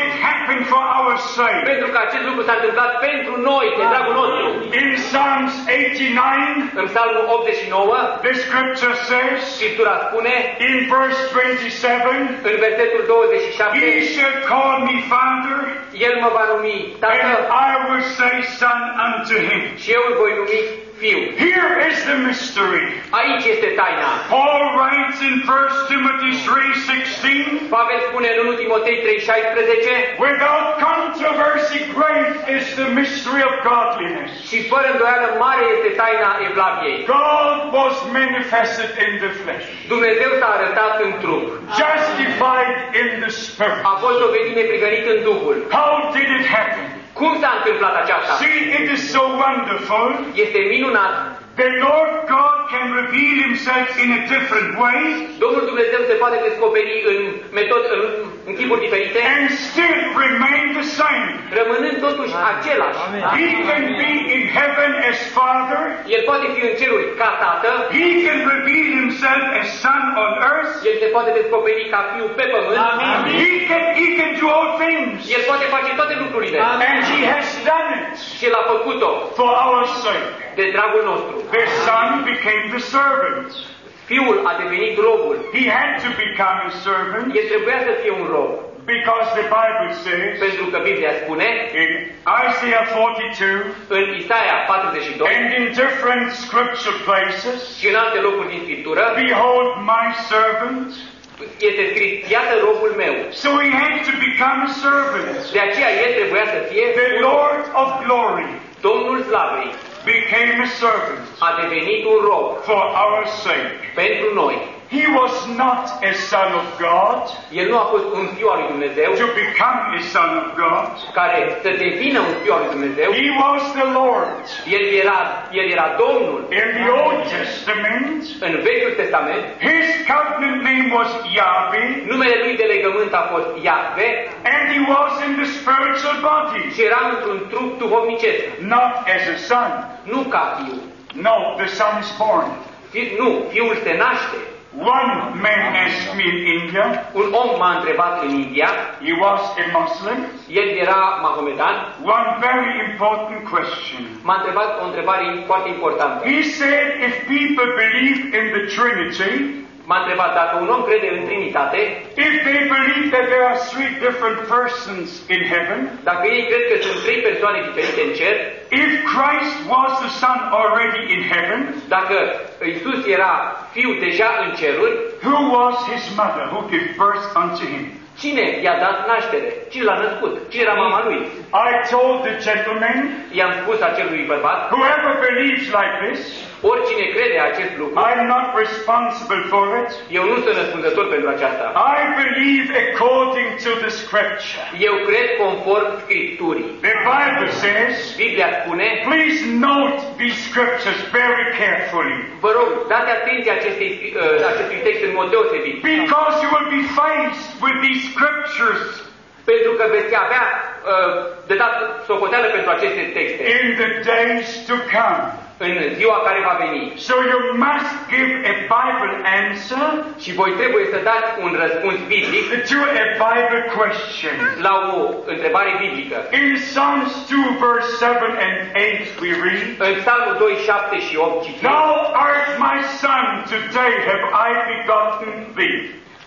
happened for our sake. Pentru că acest lucru s-a întâmplat pentru noi, de dragul nostru. In Psalms eighty-nine, În Psalmul optzeci și nouă, the scripture says, Scriptura spune, in verse twenty-seven, în versetul douăzeci și șapte, He shall call me Father, El mă va numi Tată and I will say Son unto him. și eu îl voi numi Fiu. Here is the mystery. Aici este taina. Paul writes in First Timothy three sixteen, Pavel spune în întâi Timotei trei șaisprezece, without controversy great is the mystery of godliness. și fără îndoială mare este taina Evlaviei. God was manifested in the flesh, Dumnezeu s-a arătat în trup. justified in the spirit. A fost dovedit neprihănit în Duhul. How did it happen? Cum s-a întâmplat aceasta? See, it is so wonderful. Este minunat. The Lord God can reveal himself in a different way Domnul Dumnezeu se poate descoperi în metode, în, în chipuri diferite, and still remain the same. rămânând totuși același. He can be in heaven as Father. El poate fi în ceruri ca Tată, He can reveal himself as Son on earth. El se poate descoperi ca Fiu pe pământ, He can, he can do all things. El poate face toate lucrurile. And he has done it Și El a făcut-o for our sake. de dragul nostru. The Son became the servant. Fiul a devenit robul. He had to become a servant El trebuia să fie un rob, because the Bible says pentru că Biblia spune in Isaiah forty-two în Isaia patruzeci și doi and in different scripture places, și în alte locuri din Scriptură, behold my servant. este scris, iată robul meu. So he had to become a servant. De aceea el trebuia să fie The Lord of glory Domnul Slavei, became a servant a devenit un rob for our sake. pentru noi. He was not a son of God El nu a fost un fiu al lui Dumnezeu to become a son of God. care să devină un fiu al lui Dumnezeu. He was the Lord. El era, el era Domnul. In the Old Testament, În Vechiul Testament, his covenant name was Yahweh, numele lui de legământ a fost Iahve and he was in the spiritual body, și era într-un trup duhovnicesc, not as a son. nu ca fiu. No, the son is born. Fi- nu, fiul se naște. One man asked me in India, Un om m-a întrebat în India, he was a Muslim, el era mahomedan, one very important question. m-a întrebat o întrebare foarte importantă. He said if people believe in the Trinity, M-a întrebat dacă un om crede în Trinitate, if they believe that there are three different persons in heaven, dacă ei cred că sunt trei persoane diferite în cer, if Christ was the Son already in heaven, dacă Iisus era Fiul deja în ceruri, who was his mother who gave birth unto him? cine i-a dat naștere? Cine l-a născut? Cine era mama lui? I told the gentleman, I-am spus acelui bărbat, whoever believes like this, oricine crede acest lucru, I'm not responsible for it. eu nu sunt răspunzător pentru aceasta. I believe according to the scripture. Eu cred conform Scripturii. The Bible says, Biblia spune, please note these scriptures very carefully, vă rog, dați atenție acestei, uh, acestui text în mod deosebit, because you will be faced with these scriptures pentru că veți avea uh, de dat socoteală pentru aceste texte in the days to come. în ziua care va veni. So you must give a Bible answer Și voi trebuie să dați un răspuns biblic to a Bible question. la o întrebare biblică. In Psalms two verse seven and eight we read, În Psalmul doi, șapte și opt citim, Thou art my son, today have I begotten thee.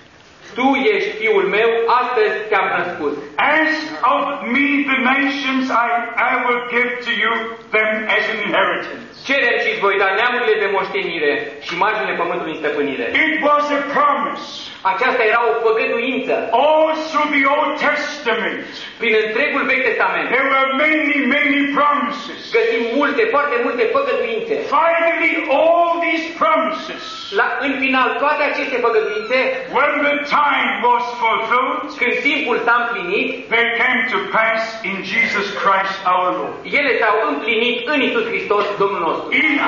Tu ești fiul meu, astăzi te-am născut. Ask of me the nations, I, I will give to you them as an inheritance. Cerem și îți voi da neamurile de moștenire și marginile pământului în stăpânire. It was a promise. Aceasta era o făgăduință. All through the Old Testament, Prin întregul Vechi Testament there were many, many promises. găsim multe, foarte multe făgăduințe. Finally, all these promises, La, în final, toate aceste făgăduințe, when the time was fulfilled, când timpul s-a împlinit, they came to pass in Jesus Christ our Lord. ele s-au împlinit în Iisus Hristos, Domnul nostru. In Isaiah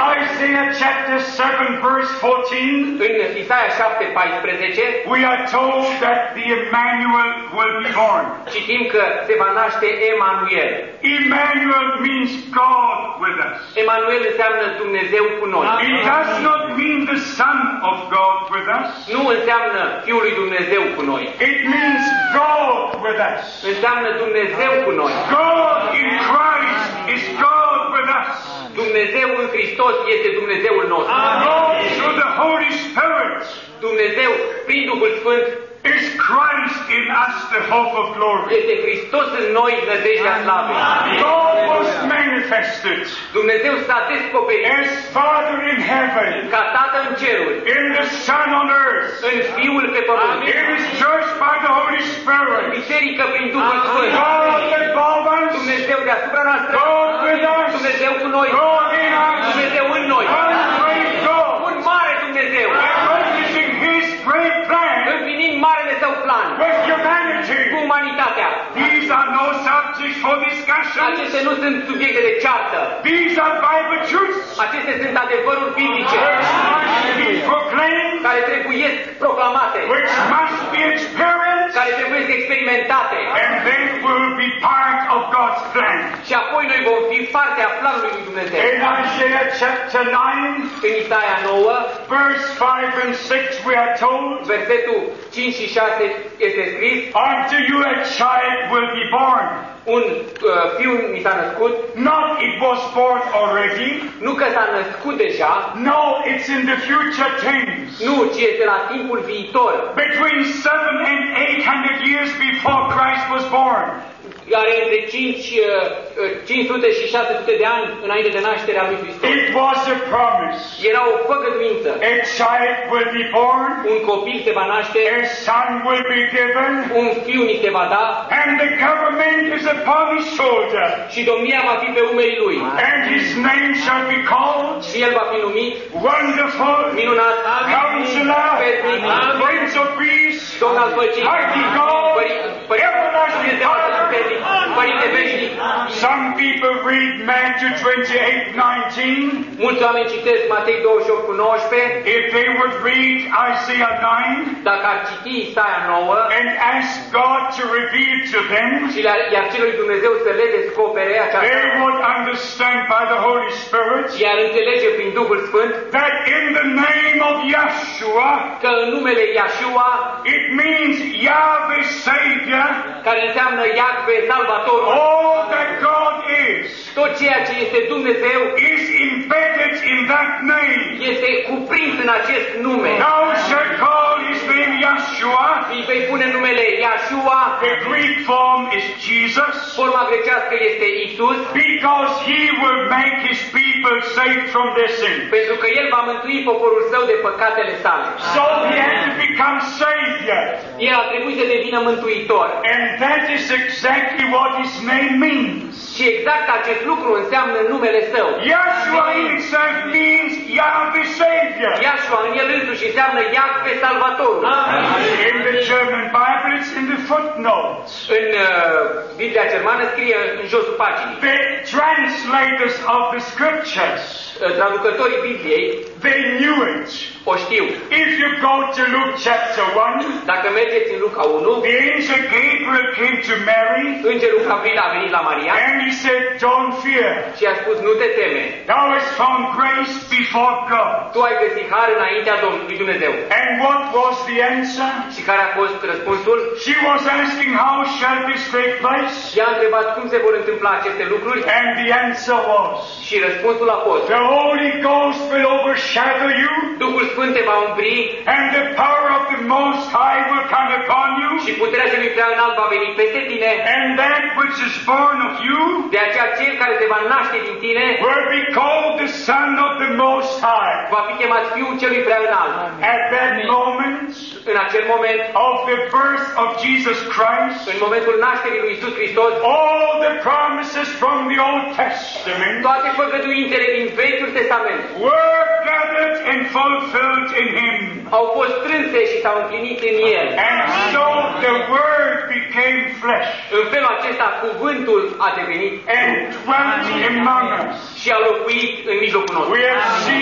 Isaiah chapter seven verse fourteen, În Isaia șapte paisprezece we are told that the Emmanuel will be born. citim că se va naște Emanuel. Emmanuel means God with us. Emanuel înseamnă Dumnezeu cu noi. It does not mean the Son of God with us. Nu înseamnă Fiul lui Dumnezeu cu noi. It means God with us. Înseamnă Dumnezeu cu noi. God in Christ is God with us. Dumnezeu în Hristos este Dumnezeul nostru. God through the Holy Spirit Dumnezeu, prin Duhul Sfânt, is Christ in us, the hope of glory. este Hristos în noi, nădejdea slavei. God was manifested Dumnezeu s-a descoperit as Father in heaven, ca Tată în ceruri, in the Son on earth, în Fiul pe pământ, in His church by the Holy în Spirit. biserică prin Duhul Sfânt. God above us, Dumnezeu deasupra noastră, God with us, Dumnezeu cu noi, God in us, Dumnezeu în noi, one great God, un mare Dumnezeu, accomplishing His great plan împlinind marele său plan with humanity. cu umanitatea. These are no subjects for discussion. Acestea nu sunt subiecte de ceartă. These are Bible truths Acestea sunt adevăruri biblice which must be proclaimed, care trebuie proclamate, which must be experienced, care trebuie experimentate. and then will be part of God's plan. Și apoi noi vom fi parte a planului lui Dumnezeu. In Isaiah chapter nine, În Isaia nouă, verse five and six, we are told, versetul cinci și șase este scris: unto you a child will be born. un uh, fiu mi s-a născut, Not it was born already. nu că s-a născut deja, No, it's in the future tense. nu, ci este la timpul viitor, Between seven and eight hundred years before Christ was born. care între cinci, cinci sute și șase sute de ani înainte de nașterea lui Hristos. It was a promise. Era o făgăduință. A child will be born, Un copil se va naște, a son will be given, un fiu ni se va da and the government is upon his shoulder. și domnia va fi pe umerii lui. And his name shall be called Și el va fi numit Wonderful, Minunat, Counselor, Fernic, Prince of Peace, Domn al Păcii, Mighty God, Everlasting Father. Părinte veșnic. Some people read Matthew twenty-eight nineteen. Mulți oameni citesc Matei douăzeci și opt cu nouăsprezece. If they would read Isaiah nine Dacă ar citi Isaia nouă and ask God to reveal to them, și le- iar celor lui Dumnezeu să le descopere aceasta, they would understand by the Holy Spirit iar înțelege prin Duhul Sfânt that in the name of Yeshua, că în numele Iahshua, it means Yahweh Savior, care înseamnă Iahve Salvatorul, all that God is, tot ceea ce este Dumnezeu is embedded in that name. este cuprins în acest nume. Thou shalt call his name Yeshua. Îi vei pune numele Iahshua, The Greek form is Jesus, forma grecească este Isus, because he will make his people safe from their sin. pentru că El va mântui poporul său de păcatele sale. So he had to become Savior. El a trebuit să devină mântuitor. And that is exactly what his name means. Și exact acest lucru înseamnă numele său. Yeshua in itself means Yahweh Savior. Iahshua în el însuși înseamnă Iahve Salvatorul. In the German Bible, it's in the footnotes. În uh, Biblia germană scrie în josul paginii. The translators of the scriptures, Uh, Traducătorii Bibliei they knew it. o știu. If you go to Luke chapter one, Dacă mergeți în Luca unu, the angel Gabriel came to Mary îngerul Gabriel a venit la Maria and he said, don't fear. și a spus: nu te teme, Thou hast found grace before God. tu ai găsit har înaintea Domnului Dumnezeu. And what was the answer? Și care a fost răspunsul? She was asking, how shall this take place? Și a întrebat cum se vor întâmpla aceste lucruri And the answer was, și răspunsul a fost: the Holy Ghost will overshadow you, Duhul Sfânt te va umbri and the power of the Most High will come upon you, și puterea celui prea înalt va veni peste tine. and that which is born of you De aceea cel care se va naște din tine will be called the Son of the Most High. va fi chemat Fiul celui prea înalt. At that moment În acel moment, of the birth of Jesus Christ, în momentul nașterii lui Isus Hristos, all the promises from the Old Testament toate făgăduintele din Vechiul Testament were gathered and fulfilled in Him. au fost strânse și s-au împlinit în El. And so the Word became flesh În felul acesta, cuvântul a devenit and dwelt among us. și a locuit în mijlocul nostru. We have seen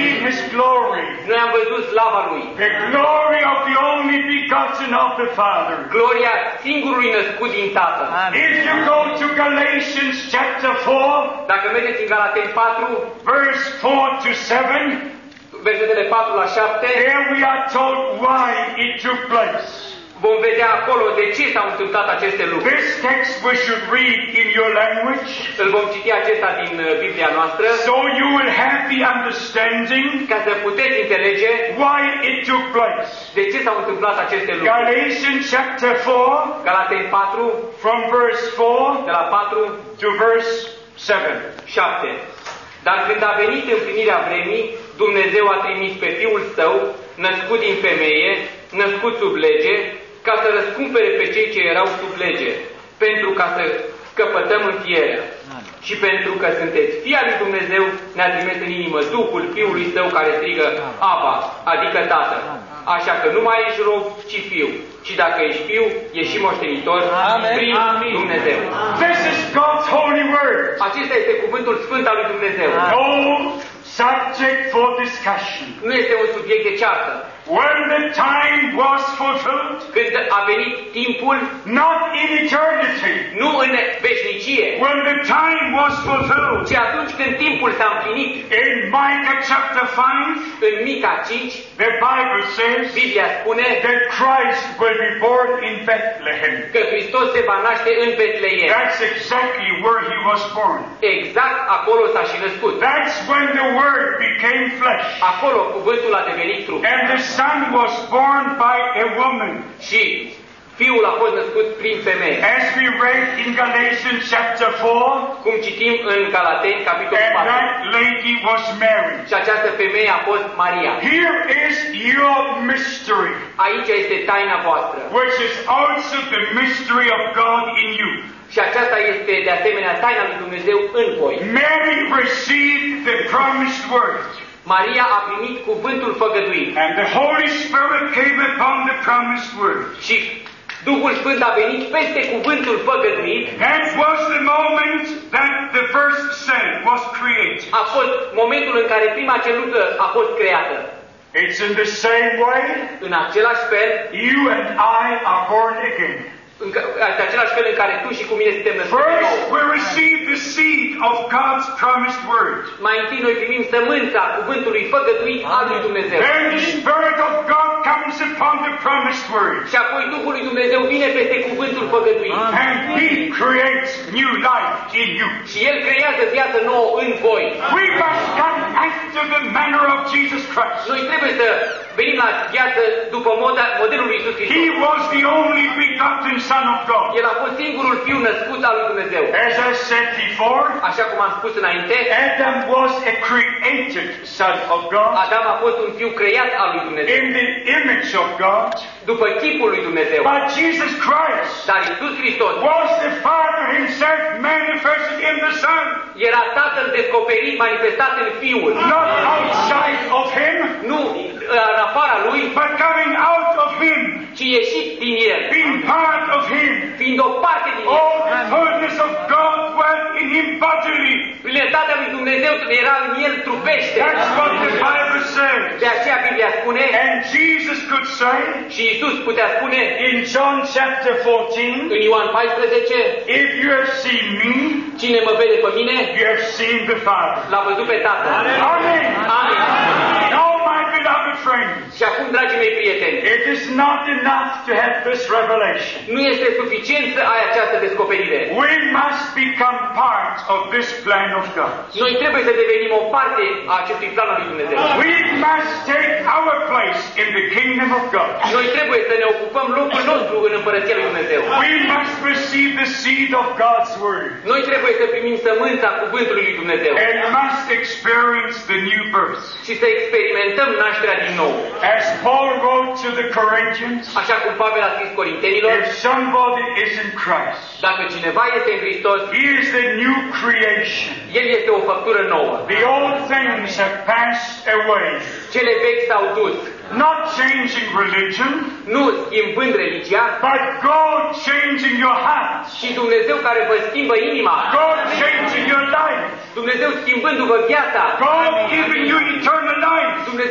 glory. Noi am văzut slava Lui. The glory of the only begotten of the Father. Gloria singurului născut din Tatăl. If you go to Galatians chapter four, Dacă mergeți în Galateni patru, verse four to seven, versetele patru la șapte, there we are told why it took place. vom vedea acolo de ce s-au întâmplat aceste lucruri. This text we should read in your language, Îl vom citi acesta din uh, Biblia noastră, so you will have the understanding ca să puteți înțelege why it took place. de ce s-au întâmplat aceste lucruri. Galatians chapter four, Galateni patru, from verse four de la patru, to verse seven. șapte. Dar când a venit împlinirea vremii, Dumnezeu a trimis pe Fiul Său, născut din femeie, născut sub lege, ca să răscumpere pe cei ce erau sub lege, pentru ca să căpătăm înfierea. Și pentru că sunteți fii al lui Dumnezeu, ne-a trimis în inimă Duhul Fiului Său care strigă Aba, adică Tată. Așa că nu mai ești rob, ci fiu. Și dacă ești fiu, ești și moștenitor prin Dumnezeu. This is God's holy word. Acesta este cuvântul sfânt al lui Dumnezeu. No subject for discussion. Nu este un subiect de ceartă. When the time was fulfilled, Când a venit timpul, not in eternity, nu în veșnicie, when the time was fulfilled, ci atunci când timpul s-a împlinit. in Micah chapter five, În Mica cinci, the Bible says Biblia spune that Christ will be born in Bethlehem. că Hristos se va naște în Betleem. That's exactly where he was born. Exact acolo s-a și născut. That's when the Word became flesh. Acolo cuvântul a devenit trup. And the Son was born by a woman. Și Fiul a fost născut prin femeie. As we read in Galatians chapter four, Cum citim în Galateni, capitolul and patru. that lady was Mary. Și această femeie a fost Maria. Here is your mystery, Aici este taina voastră. which is also the mystery of God in you. Și aceasta este de asemenea taina lui Dumnezeu în voi. Mary received the promised word, Maria a primit cuvântul făgăduit. and the Holy Spirit came upon the promised word. Și Duhul Sfânt a venit peste cuvântul făgăduit. That was the moment that the first cell was created. A fost momentul în care prima celuță a fost creată. It's in the same way În același fel, you and I are born again. în același fel în care tu și cu mine suntem născuți din First, nou. we receive the seed of God's promised word. Mai întâi noi primim sămânța cuvântului făgăduit al lui Dumnezeu. Then the Spirit of God comes upon the promised word. Și apoi Duhul lui Dumnezeu vine peste cuvântul făgăduit. And He creates new life in you. Și El creează viață nouă în voi. We must come after the manner of Jesus Christ. Noi trebuie să venim la viață după moda, modelul lui Iisus Hristos. He was the only begotten Son of God. El a fost singurul fiu născut al lui Dumnezeu. As I said before, Așa cum am spus înainte, Adam was a created Son of God Adam a fost un fiu creat al lui Dumnezeu, in the image of God. după chipul lui Dumnezeu. But Jesus Christ Dar Iisus Hristos was the Father Himself manifested in the Son. era Tatăl descoperit, manifestat în Fiul. Not outside of Him, Nu în afara Lui, but coming out of Him, ci ieșit din El, being part of Him. fiind o parte din El. All the fullness of God dwelt in Him bodily. Plinătatea lui Dumnezeu era în El trupește. That's what the Bible says. De aceea Biblia spune, And Jesus could say și Iisus putea spune in John chapter fourteen, în Ioan paisprezece, if you have seen me, cine mă vede pe mine, you have seen the Father. l-a văzut pe Tatăl. Amen. Amin. Now, my beloved friends, Și acum, dragii mei prieteni, it is not enough to have this revelation. nu este suficient să ai această descoperire. We must become part of this plan of God. Noi trebuie să devenim o parte a acestui plan al lui Dumnezeu. We must take our place in the kingdom of God. Noi trebuie să ne ocupăm locul nostru în Împărăția lui Dumnezeu. We must receive the seed of God's word Noi trebuie să primim sămânța cuvântului lui Dumnezeu and must experience the new birth. și să experimentăm nașterea din nou. As Paul wrote to the Corinthians, Așa cum Pavel a scris Corintenilor, if somebody is in Christ, dacă cineva este în Hristos, he is the new creation. el este o făptură nouă. The old things have passed away. Cele vechi s-au dus, Not changing religion, nu schimbând religia, but God changing your heart. ci Dumnezeu care vă schimbă inima. God changing your life. Dumnezeu schimbându-vă viața. God giving you eternal life. Dumnezeu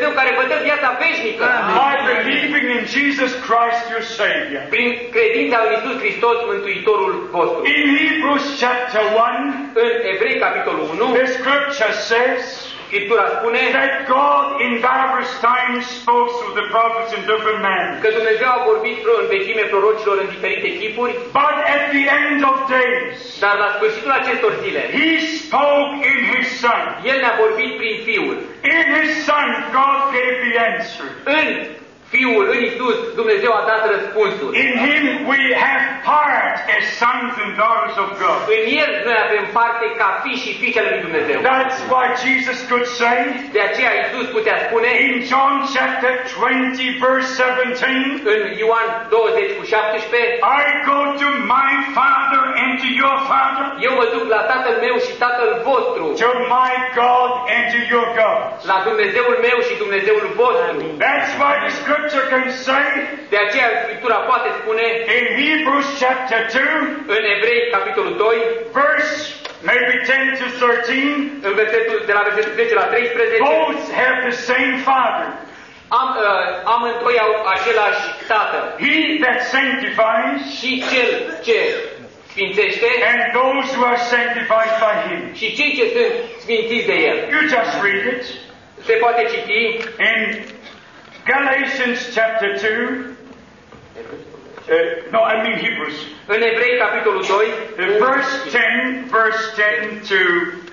Dumnezeu care vă dă viața veșnică. By believing in Jesus Christ, your Savior. Prin credința în Iisus Hristos, Mântuitorul vostru. In Hebrews chapter one, În Evrei, capitolul unu, the scripture says Scriptura spune that God in various times spoke through the prophets in different manners. că Dumnezeu a vorbit în vechime prorocilor în diferite chipuri, But at the end of days, dar la sfârșitul acestor zile, He spoke in His Son. El ne-a vorbit prin Fiul. In His Son, God gave the answer. În Fiul, în Iisus, Dumnezeu a dat răspunsul. In Him we have part as sons and daughters of God. În El noi avem parte ca fi și fiice ale lui Dumnezeu. That's why Jesus could say De aceea Iisus putea spune in John chapter twenty verse seventeen, în Ioan douăzeci cu șaptesprezece, I go to my Father and to your Father, eu mă duc la Tatăl meu și Tatăl vostru, to my God and to your God. la Dumnezeul meu și Dumnezeul vostru. That's why the scripture can say De aceea Scriptura poate spune in Hebrews chapter two, în Evrei, capitolul doi, verse maybe ten to thirteen, în versetul, de la versetul zece la treisprezece, both have the same Father. am, uh, amândoi au același Tatăl. He that sanctifies Și Cel ce sfințește and those who are sanctified by Him. și cei ce sunt sfințiți de El. You just read it. Se poate citi In Galatians chapter two, uh, no, I mean Hebrews, în Evrei, capitolul doi, uh, verse ten, verse ten to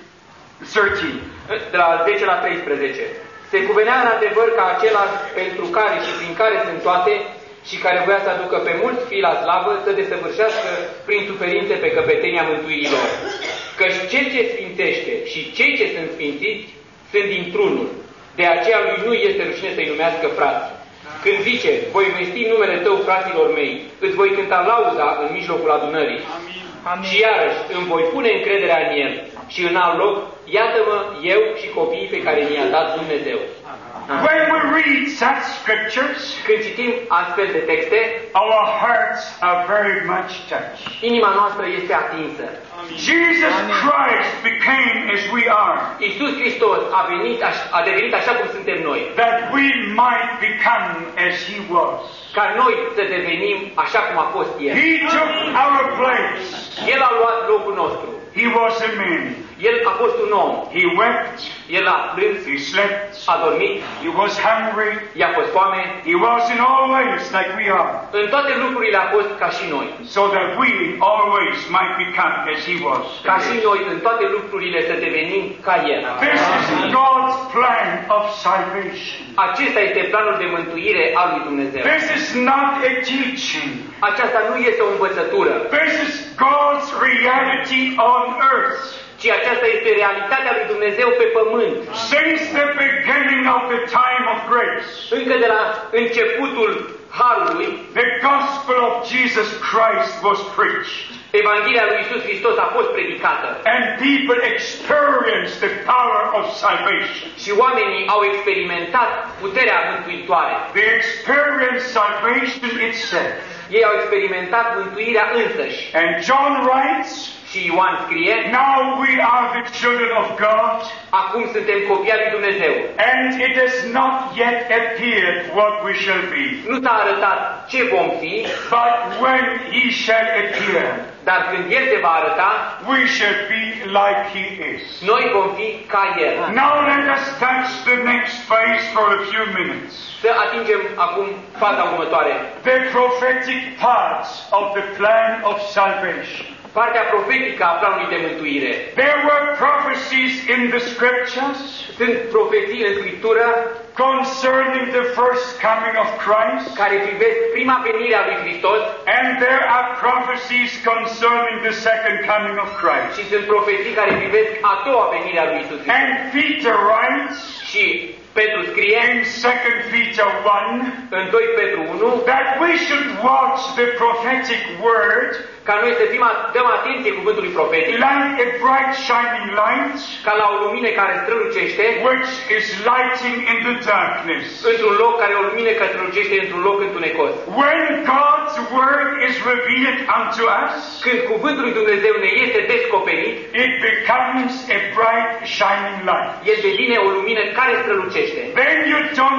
thirteen. de la zece la treisprezece. Se cuvenea în adevăr ca acela pentru care și prin care sunt toate și care voia să aducă pe mulți fii la slavă, să desăvârșească prin suferințe pe căpetenia mântuirilor. Căci cel ce sfințește și cei ce sunt sfințiți sunt dintr-unul. De aceea lui nu este rușine să-i numească frați. Când zice, voi vesti numele tău, fraților mei, îți voi cânta lauda în mijlocul adunării. Amin. Și iarăși îmi voi pune încrederea în El. Și în alt loc, iată-mă eu și copiii pe care mi-a dat Dumnezeu. When we read such scriptures, Când citim astfel de texte, our hearts are very much touched. inima noastră este atinsă. Jesus Christ became as we are, Iisus Hristos a, venit, a devenit așa cum suntem noi, that we might become as He was. ca noi să devenim așa cum a fost El. He took our place. El a luat locul nostru. He was a man. El a fost un om. He wept. El a plâns, He slept. a dormit, He was hungry. i-a fost foame. He was in all ways like we are, În toate lucrurile a fost ca și noi. so that we always might become as He was. Ca și noi în toate lucrurile să devenim ca El. This is God's plan of salvation. Acesta este planul de mântuire al lui Dumnezeu. This is not a teaching. Aceasta nu este o învățătură, This is God's reality on earth. ci aceasta este realitatea lui Dumnezeu pe pământ. Since the beginning of the time of grace, Încă de la începutul Harului, the gospel of Jesus Christ was preached. Evanghelia lui Iisus Hristos a fost predicată And people experienced the power of salvation. și oamenii au experimentat puterea mântuitoare. They experienced salvation itself. Ei au experimentat mântuirea însăși. And John writes, Și Ioan scrie, now we are the children of God, acum suntem copii al lui Dumnezeu. and it has not yet appeared what we shall be. Nu s-a arătat ce vom fi, But when He shall appear, dar când El se va arăta, we shall be like He is. noi vom fi ca El. Now let us touch the next phase for a few minutes. Să atingem acum faza următoare. The prophetic parts of the plan of salvation. Partea profetică a planului de mântuire. There were prophecies in the scriptures Sunt profeții în Scriptură concerning the first coming of Christ, care privesc prima venire a lui Hristos and there are prophecies concerning the second coming of Christ. și sunt profeții care privesc a doua venire a lui Iisus Hristos. And Peter writes Și Petru scrie in Second Peter one în doi Petru unu that we should watch the prophetic word ca noi să fim, dăm atenție cuvântului profetic, like a bright shining light ca la o lumină care strălucește which is lighting in the darkness. într-un loc, care o lumină care strălucește într-un loc întunecos. When God's word is revealed unto us, Când cuvântul lui Dumnezeu ne este descoperit, it becomes a bright shining light. el devine o lumină care strălucește. Then you don't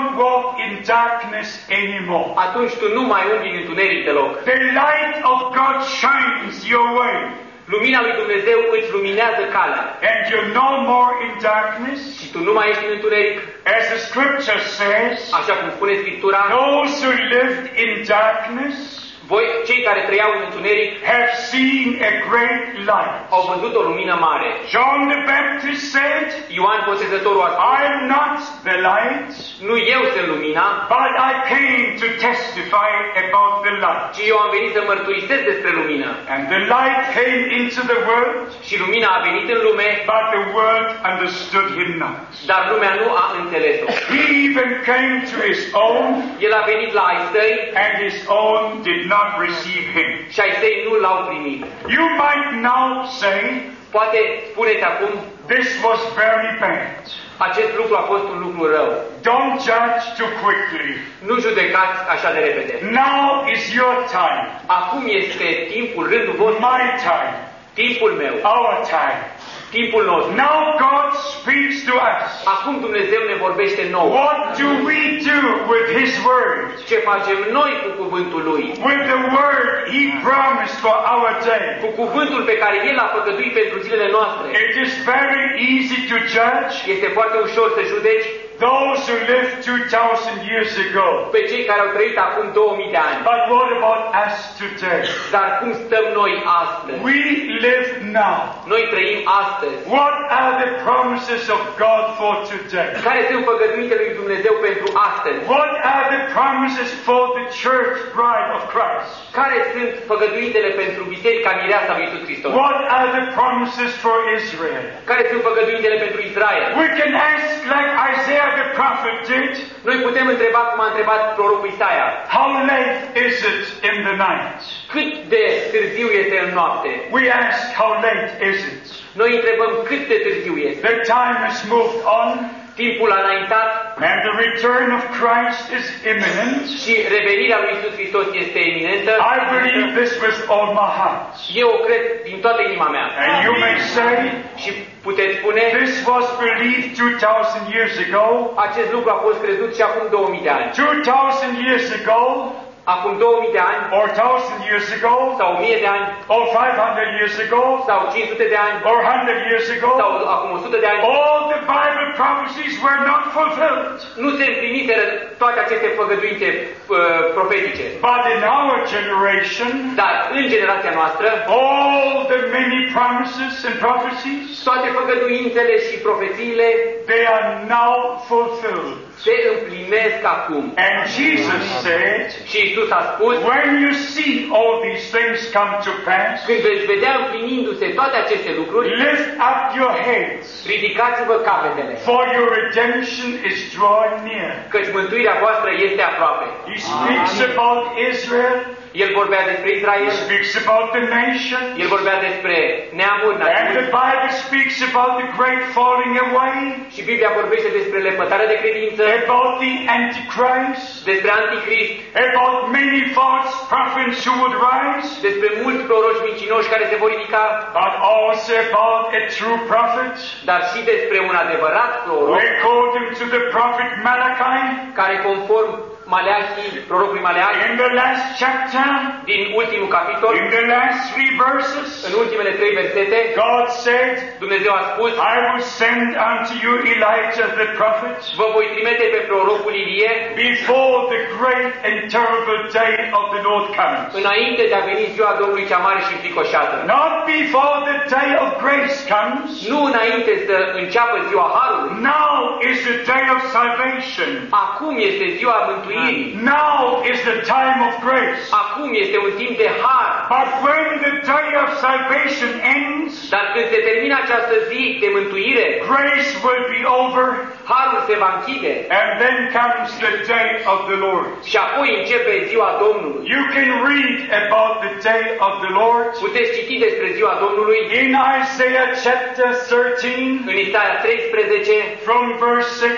darkness anymore. atunci tu nu mai umbli în întuneric deloc. The light of God shines your way. Lumina lui Dumnezeu îți luminează calea. And you're no more in darkness. Și tu nu mai ești în întuneric. As the scripture says, Așa cum spune Scriptura, those who lived in darkness voi, cei care trăiau în întuneric, have seen a great light. au văzut o lumină mare. John the Baptist said, Ioan Botezătorul a spus, I am not the light, nu eu sunt lumina, but I came to testify about the light. ci eu am venit să mărturisesc despre lumină. And the light came into the world, Și lumina a venit în lume, but the world understood him not. dar lumea nu a înțeles-o. He even came to his own, El a venit la ai săi and his own did not receive him. și ai săi nu l-au primit. You might now say, Poate spuneți acum, this was very bad. acest lucru a fost un lucru rău. Don't judge too quickly. Nu judecați așa de repede. Now is your time, Acum este timpul, rândul vostru, my time, timpul meu, our time. timpul nostru. Now God speaks to us. Acum Dumnezeu ne vorbește nouă. What do we do with His Word? Ce facem noi cu cuvântul Lui? With the Word He promised for our day. Cu cuvântul pe care El l-a făgăduit pentru zilele noastre. It is very easy to judge Este foarte ușor să judeci those who lived two thousand years ago. pe cei care au trăit acum două mii de ani. But what about us today? Dar cum stăm noi astăzi? We live now. Noi trăim astăzi. What are the promises of God for today? Care sunt făgăduintele lui Dumnezeu pentru astăzi? What are the promises for the church bride of Christ? Care sunt făgăduintele pentru Biserica Mireasa lui Iisus Hristos? What are the promises for Israel? Care sunt făgăduintele pentru Israel? We can ask like Isaiah the prophet did, Noi putem întreba cum a întrebat prorocul Isaia. how late is it in the night? Cât de târziu este în noapte? We ask, how late is it? Noi întrebăm cât de târziu este. The time has moved on, Timpul a înaintat and the return of Christ is imminent. și revenirea lui Iisus Hristos este iminentă. I believe this with all my heart. Eu o cred din toată inima mea. And you may say, Și puteți spune, this was believed two thousand years ago, acest lucru a fost crezut și acum două mii de ani. two thousand years ago, Acum două mii de ani, or one thousand years ago, sau o mie de ani, or five hundred years ago, sau cinci sute de ani, or one hundred years ago, sau acum o sută de ani, all the Bible prophecies were not fulfilled. nu se împliniseră toate aceste făgăduințe uh, profetice. But in our generation, Dar în generația noastră, all the many promises and prophecies, toate făgăduințele și profețiile they are now fulfilled. se împlinesc acum. And Jesus said, Și Iisus a spus, when you see all these things come to pass, când veți vedea împlinindu-se toate aceste lucruri, lift up your heads, ridicați-vă capetele, for your redemption is drawing near. căci mântuirea voastră este aproape. He speaks about Israel, El vorbea despre he Israel, speaks about the nation, el vorbea despre neamuri, and the națiuni, Bible speaks about the great falling away, și Biblia vorbește despre lepătarea de credință, about the Antichrist, despre Antichrist, about many false prophets who would rise, despre mulți proroci mincinoși care se vor ridica, but also about a true prophet, dar și despre un adevărat proroc, according to the prophet Malachi. care conform Maleachi, prorocului Maleachi, In the last chapter, din ultimul capitol, in the last three verses, în ultimele trei versete, God said, Dumnezeu a spus, I will send unto you Elijah the prophet vă voi trimite pe prorocul Ilie before the great and terrible day of the Lord comes. înainte de a veni ziua Domnului cea mare și înfricoșată. Not before the day of grace comes. Nu înainte să înceapă ziua Harului. Now is the day of salvation. Acum este ziua mântuirii. Now is the time of grace. Acum este un timp de har. But when the day of salvation ends, Dar când se termină această zi de mântuire, grace will be over, harul se va închide and then comes the day of the Lord. și apoi începe ziua Domnului. You can read about the day of the Lord Puteți citi despre ziua Domnului in Isaiah chapter thirteen, în Isaia treisprezece, from verse six. de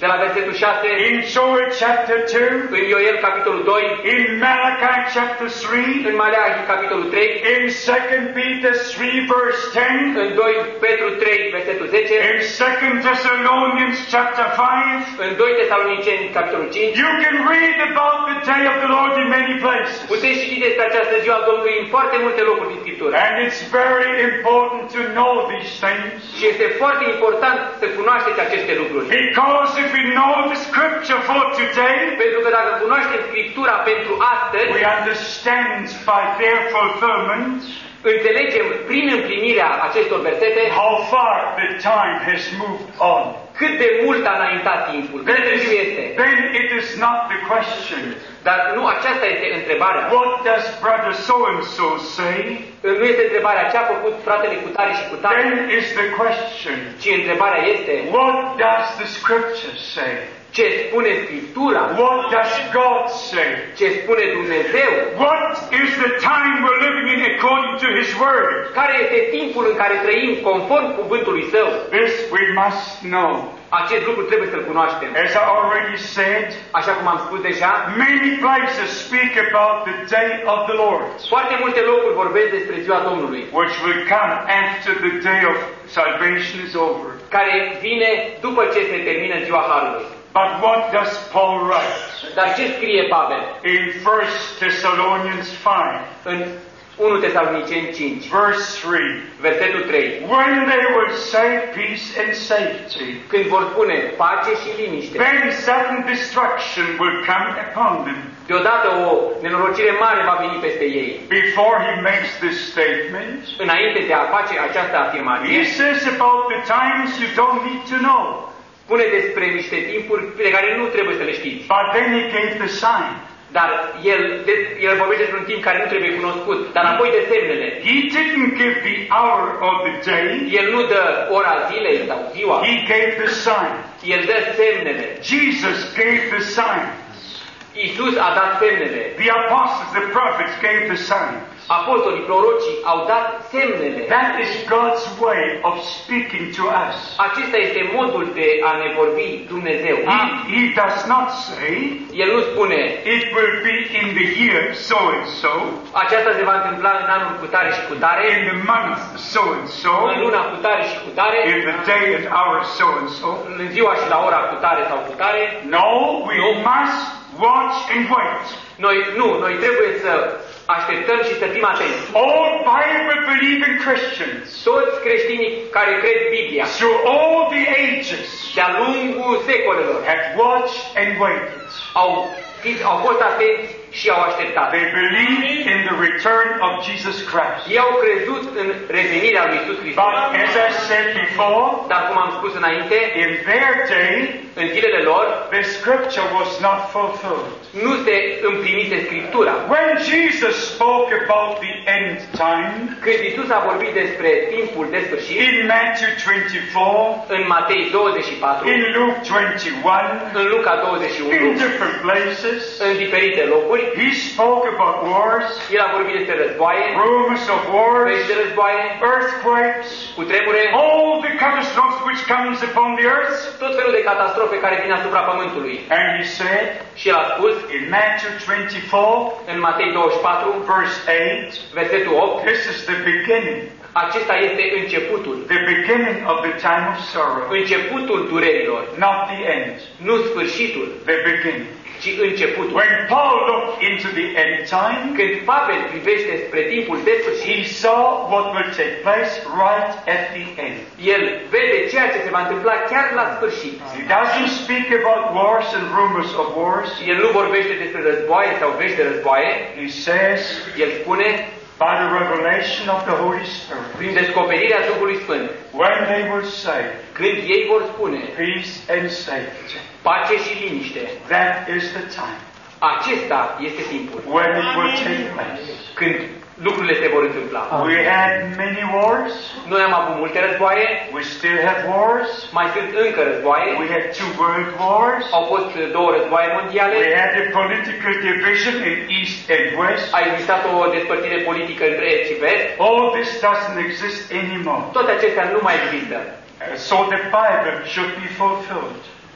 de la versetul șase, in Joel chapter two, în Ioel capitolul doi, in Malachi chapter three, în Maleahi capitolul trei, in Second Peter three verse ten, în doi Petru trei versetul zece, in Second Thessalonians chapter five. în doi Tesaloniceni capitolul cinci. You can read about the day of the Lord in many places. Puteți citi despre această ziua a Domnului în foarte multe locuri din Scriptură. And it's very important to know these things. Și este foarte important să cunoașteți aceste lucruri. Because if we know the scripture for today, Pentru că dacă cunoaștem Scriptura pentru astăzi, we understand by their fulfillment înțelegem prin împlinirea acestor versete how far the time has moved on. cât de mult a înaintat timpul, cât de târziu este. Then it is not the question. Dar nu aceasta este întrebarea. What does brother so-and-so say? Nu este întrebarea ce a făcut fratele cu tare și cu tare, Then is the question. ci întrebarea este What does the scripture say? ce spune Scriptura, What does God say? ce spune Dumnezeu, What is the time we're living in according to His Word? care este timpul în care trăim conform cuvântului Său. This we must know. Acest lucru trebuie să-l cunoaștem. As I already said, Așa cum am spus deja, many places speak about the day of the Lord, foarte multe locuri vorbesc despre ziua Domnului, which will come after the day of salvation is over. care vine după ce se termină ziua Harului. But what does Paul write? Dar ce scrie Pavel In First Thessalonians five, în unu Tesaloniceni cinci, verse three, versetul trei? when they will say peace and safety, Când vor spune pace și liniște, then sudden destruction will come upon them. deodată o nenorocire mare va veni peste ei. Before he makes this statement, Înainte de a face această afirmație, he says about the times you don't need to know. spune despre niște timpuri pe care nu trebuie să le știți. But then he gave the sign. Dar el, de, el vorbește despre un timp care nu trebuie cunoscut, dar apoi de semnele. He didn't give the hour of the day. El nu dă ora zilei sau ziua, He gave the sign. el dă semnele. Jesus gave the sign. Iisus a dat semnele. The apostles, the prophets gave the sign. Apostolii, prorocii au dat semnele. That is God's way of speaking to us. Acesta este modul de a ne vorbi Dumnezeu. He, he does not say, El nu spune, it will be in the year so and so, aceasta se va întâmpla în anul cu tare și cu tare, in the month so and so, în luna cu tare și cu tare, in the day and hour so and so. în ziua și la ora cu tare sau cu tare. No, we must watch and wait. Noi nu, noi trebuie să așteptăm și să fim atenți. All Bible-believing Christians, Toți creștinii care cred Biblia, through all the ages, de-a lungul secolelor, have watched and waited. au, au fost atenți și au așteptat. They believe in the return of Jesus Christ. Ei au crezut în revenirea lui Iisus Hristos. But as I said before, Dar cum am spus înainte, in their day, în zilele lor, the scripture was not fulfilled. nu se împlinise Scriptura. When Jesus spoke about the end time, Când Iisus a vorbit despre timpul de sfârșit, in Matthew twenty-four, în Matei douăzeci și patru, in Luke twenty-one, în Luca douăzeci și unu, in different places, în diferite locuri, he spoke about wars, el a vorbit despre războaie, rumors of wars, vești de războaie, earthquakes, cu tremure, all the catastrophes which comes upon the earth. tot felul de catastrofe care vin asupra pământului. And he said, Și el a spus, in Matthew twenty-four, în Matei douăzeci și patru, verse eight, versetul opt, this is the beginning, acesta este începutul, the beginning of the time of sorrow, începutul durerilor, not the end, nu sfârșitul, the beginning. ci începutul. When Paul looked into the end time, Când Pavel privește spre timpul de sfârșit, he saw what will take place right at the end. el vede ceea ce se va întâmpla chiar la sfârșit. He doesn't speak about wars and rumors of wars. El nu vorbește despre războaie sau vești de războaie. He says, El spune, by the revelation of the Holy Spirit, prin descoperirea Duhului Sfânt, when they will say, când ei vor spune peace and safety, pace și liniște, that is the time acesta este timpul when it will take place. când lucrurile se vor întâmpla. We had many wars. Noi am avut multe războaie, We still have wars. mai sunt încă războaie, We had two world wars. au fost două războaie mondiale, We had a political division in East and West. a existat o despărțire politică între est și vest. All this doesn't exist anymore. Toate acestea nu mai există. Uh, So the Bible should be fulfilled.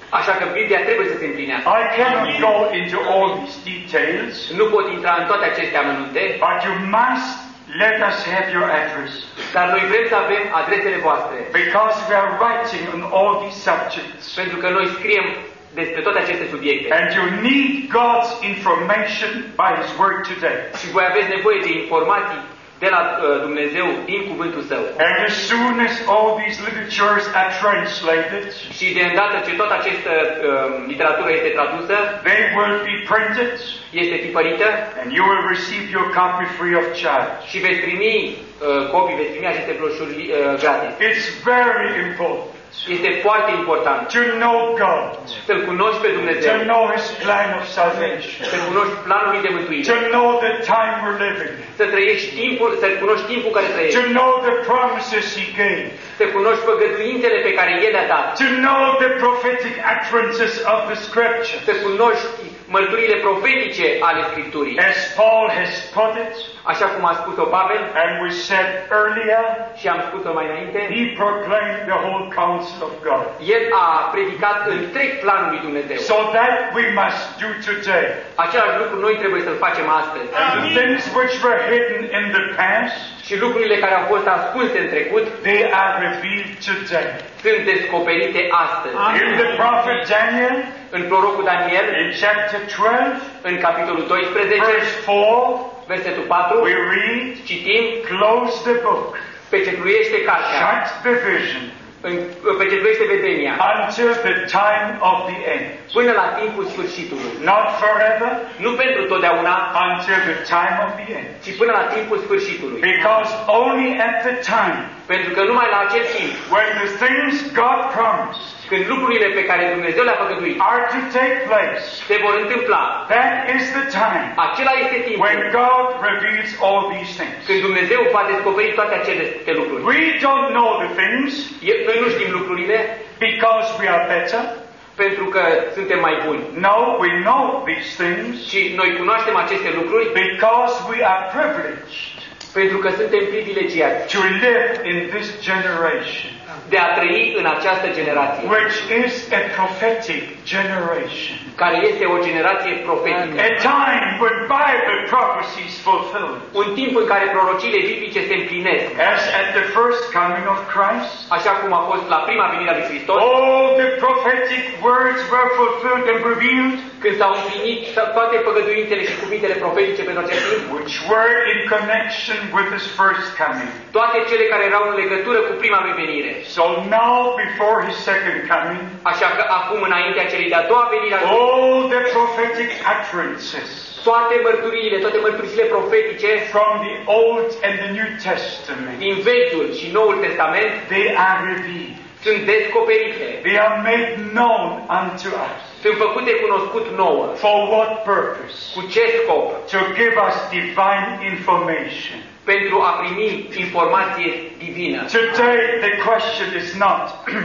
Așa că Biblia trebuie să se împlinească. I cannot go into all these details, Nu pot intra în toate aceste amănunte, but you must let us have your address, dar noi vrem să avem adresele voastre. because we are writing on all these subjects. Pentru că noi scriem despre toate aceste subiecte. And you need God's information by His Word today. Și voi aveți nevoie de informații de la uh, Dumnezeu din cuvântul Său. And as soon as all these literatures are translated, Și de îndată ce toată această uh, literatură este tradusă, they will be printed, este tipărită and you will receive your copy free of charge. și veți primi uh, copii, veți primi aceste broșuri uh, gratis. It's very important Este foarte important to know God, să-L cunoști pe Dumnezeu, to know His plan of salvation, să cunoști planul lui de mântuire, to know the time we're living, să trăiești timpul, să cunoști timpul care trăiești, to know the promises He gave, să cunoști păgăduințele pe care El le-a dat, to know the prophetic utterances of the Scripture. să cunoști mărturile profetice ale Scripturii. As Paul has put it, Așa cum a spus-o Pavel and we said earlier, și am spus-o mai înainte, he proclaimed the whole counsel of God. El a predicat întreg planul lui Dumnezeu. So that we must do today. Același lucru noi trebuie să-l facem astăzi. And the things which were hidden in the past, Și lucrurile care au fost ascunse în trecut they are revealed today. sunt descoperite astăzi. In the prophet Daniel, În prorocul Daniel, in chapter twelve, în capitolul doisprezece, verse four, versetul patru, we read, citim, close the book, pecetluiește cartea, shut the vision, în- pecetluiește vedenia, until the time of the end. până la timpul sfârșitului. Not forever, Nu pentru totdeauna, until the time of the end. ci până la timpul sfârșitului. Because only at the time Pentru că numai la acel timp, when the things God promised când lucrurile pe care Dumnezeu le-a făgăduit are to take place, se vor întâmpla, that is the time acela este timpul when God reveals all these things. când Dumnezeu va descoperi toate aceste lucruri. We don't know the things E- Noi nu știm lucrurile because we are better. pentru că suntem mai buni, No, we know these things ci noi cunoaștem aceste lucruri because we are privileged pentru că suntem privilegiați to live in this generation, de a trăi în această generație, which is a prophetic generation. care este o generație profetică. A time when Bible prophecies fulfilled. Un timp în care prorociile biblice se împlinesc, As at the first coming of Christ, așa cum a fost la prima venire a lui Hristos, all the prophetic words were fulfilled and revealed, când s-au împlinit toate păgăduințele și cuvintele profetice pentru acest timp, which were in connection with His first coming. toate cele care erau în legătură cu prima lui venire. So now, before His second coming, Așa că acum, înaintea celei de-a doua venire a lui, all the prophetic utterances toate mărturiile, toate mărturisile profetice from the Old and the New Testament, din Vechiul și Noul Testament they are revealed. sunt descoperite, They are made known unto us. sunt făcute cunoscut nouă. For what purpose? Cu ce scop? To give us divine information. Pentru a primi informație divină. Today the question is not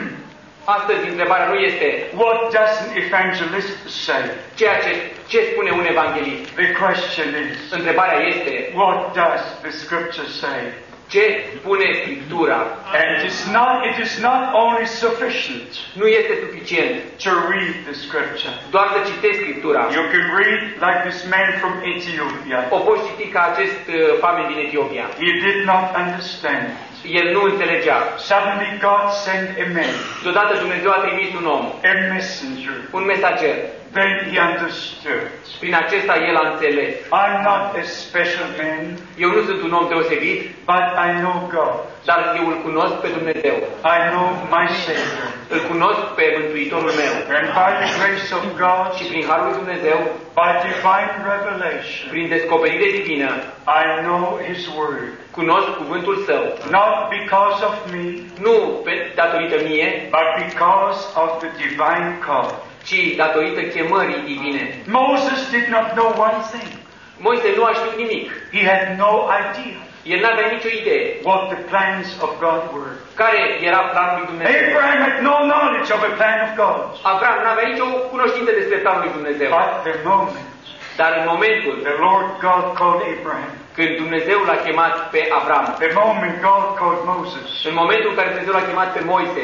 Astăzi întrebarea nu este what does an evangelist say? ceea ce, ce spune un evanghelist. The question is Întrebarea este what does the scripture say? ce spune Scriptura. And it is not it is not only sufficient Nu este suficient to read the scripture. doar să citești Scriptura. You can read like this man from Ethiopia. O poți citi ca acest uh, famen din Etiopia. He did not understand. El nu înțelegea. Suddenly God sent a man, Deodată Dumnezeu a trimis un om, a messenger. un mesager. Then he understood. Prin acesta el a înțeles. I'm not a special man, Eu nu sunt un om deosebit, but I know God. dar eu îl cunosc pe Dumnezeu. I know my Savior. Îl cunosc pe Mântuitorul meu. And by the grace of God, Și prin Harul lui Dumnezeu, by divine revelation, prin descoperire divină, I know His Word. cunosc cuvântul Său. Not because of me, Nu pe, datorită mie, but because of the divine call. ci datorită chemării divine. Moses did not know one thing. Moise nu a știut nimic. He had no idea El n-avea nicio idee what the plans of God were. care era planul lui Dumnezeu. Abraham had no knowledge of the plan of God. Avram n-avea nicio cunoștință despre planul lui Dumnezeu. But the moment Dar în momentul the Lord God called Abraham, când Dumnezeu l-a chemat pe Avram, the moment God called Moses, în momentul în care Dumnezeu l-a chemat pe Moise,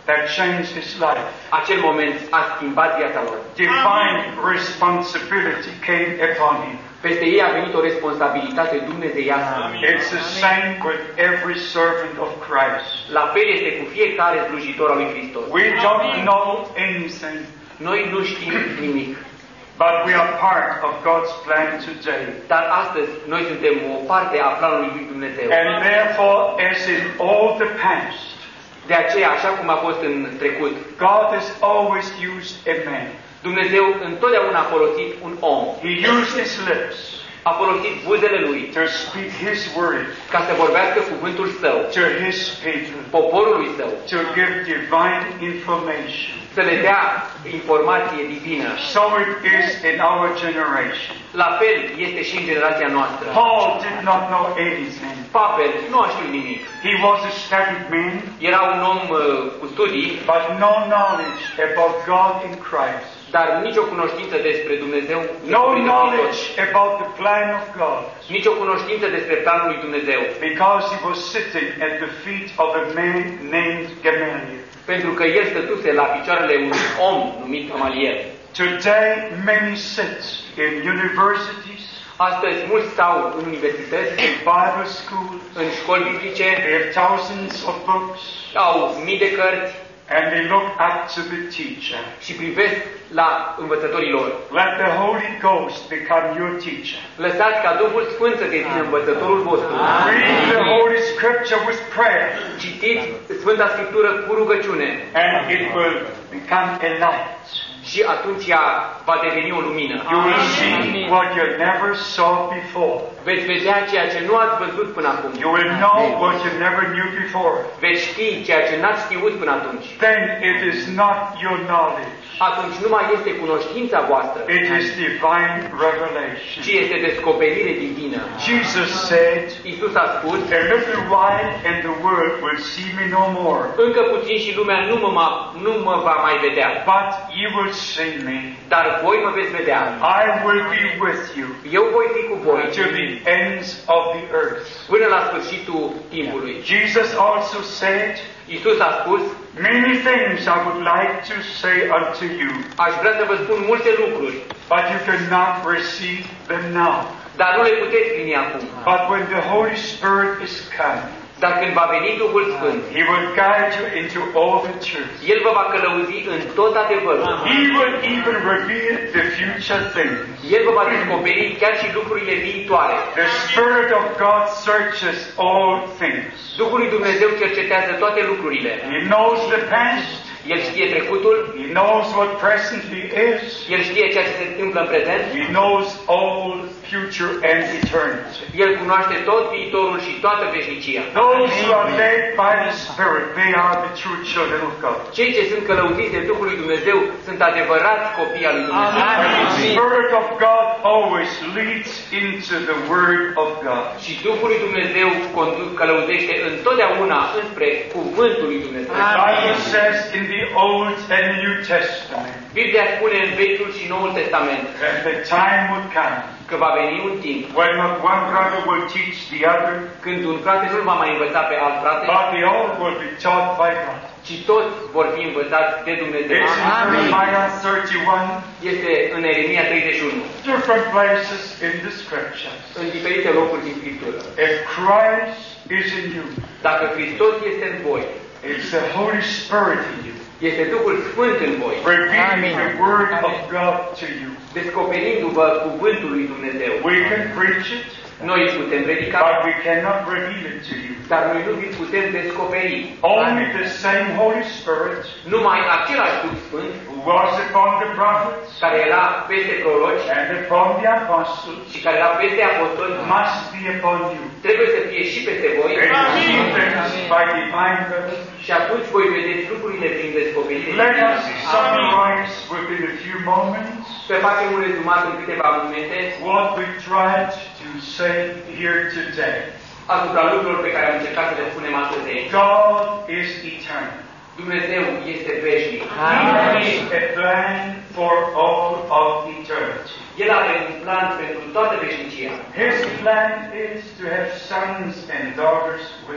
that changed his life. Acel moment a schimbat viața lor. Divine responsibility came upon him. Peste ei a venit o responsabilitate dumnezeiască. It's the same with every servant of Christ. La fel este cu fiecare slujitor al lui Hristos. We don't know anything, Noi nu știm nimic, but we are part of God's plan today. dar astăzi noi suntem o parte a planului lui Dumnezeu. And therefore, as in all the past, De aceea, așa cum a fost în trecut, God has always used a man. Dumnezeu întotdeauna a folosit un om. He used his lips A folosit buzele lui to speak his word ca să vorbească cuvântul său, to his people, poporului său, to give divine information. să le dea informație divină. So it is in our generation. La fel este și în generația noastră. Paul did not know anything. Pavel nu a știut nimic. He was a studied man, Era un om uh, cu studii, but no knowledge about God in Christ. dar nicio cunoștință despre Dumnezeu, No knowledge about the plan of God. nicio cunoștință despre planul lui Dumnezeu, Because he was sitting at the feet of a man named Gamaliel. pentru că el stătuse la picioarele unui om numit Gamaliel. Today, many sit in universities, Astăzi mulți stau în universități, in Bible schools, în școli biblice, they have thousands of books, au mii de cărți and they look up to the teacher. și privesc la învățătorii lor. Let the Holy Ghost become your teacher. Lăsați ca Duhul Sfânt să devină învățătorul vostru. Read the Holy Scripture with prayer, Citiți Sfânta Scriptură cu rugăciune and it will become a light. și atunci ea va deveni o lumină. You will see what you never saw before. Veți vedea ceea ce nu ați văzut până acum. You will know what you never knew before. Veți ști ceea ce n-ați știut până atunci. Then it is not your knowledge. Atunci nu mai este cunoștința voastră, It is divine revelation. ci este descoperire divină. Jesus said, Iisus a spus, a little while and the world will see me no more. încă puțin și lumea nu mă, ma- nu mă va mai vedea, But you will see me. dar voi mă veți vedea. I will be with you Eu voi fi cu voi to the ends of the earth. până la sfârșitul timpului. Jesus also said, Iisus a spus, many things I would like to say unto you, aș vrea să vă spun multe lucruri, but you cannot receive them now. dar nu le puteți primi acum. But when the Holy Spirit is come, Dar când va veni Duhul Sfânt, He will guide you into all the truth. El vă va călăuzi în tot adevărul. He will even reveal the future things. El vă va descoperi chiar și lucrurile viitoare. The Spirit of God searches all things. Duhul lui Dumnezeu cercetează toate lucrurile. He knows the past. El știe trecutul, He knows what presently is. El știe ceea ce se întâmplă în prezent, He knows all future and eternity. El cunoaște tot viitorul și toată veșnicia. Those who are led by the Spirit, they are the true children of God. Cei ce sunt călăuziți de Duhul lui Dumnezeu sunt adevărați copii al lui Dumnezeu. And the Spirit of God always leads into the Word of God. Și Duhul lui Dumnezeu conduc, călăuzește întotdeauna înspre cuvântul lui Dumnezeu. The Bible says in the Old and New Testament Biblia spune în Vechiul și Noul Testament that the time would come că va veni un timp when not one brother will teach the other, când un frate nu-l va mai învăța pe alt frate, but they all will be taught by God. ci toți vor fi învățați de Dumnezeu. It's in Jeremiah thirty-one, Este în Ieremia treizeci și unu, different places in the Scriptures. în diferite locuri din Scriptură. If Christ is in you, Dacă Hristos este în voi, it's the Holy Spirit in you, este Duhul Sfânt în voi, revealing the Word of God to you. descoperindu-vă cuvântul lui Dumnezeu. We can preach it, Noi îl putem predica, but we cannot reveal it to you. dar noi nu vi putem descoperi. Only the same Holy Spirit Numai același Duh Sfânt who was upon the prophets care era peste proroci and upon the apostles și care era peste apostoli must be upon you. trebuie să fie și peste voi. And you see things by divine revelation. Și atunci voi vedeți lucrurile prin descoperire. Let us summarize within a few moments Să facem un rezumat în câteva momente what we tried to say here today. asupra lucrurilor pe care am încercat să le spunem astăzi aici. God is eternal. Dumnezeu este veșnic. He has a plan for all of eternity. El are un plan pentru toată veșnicia. His plan is to have sons and daughters with him.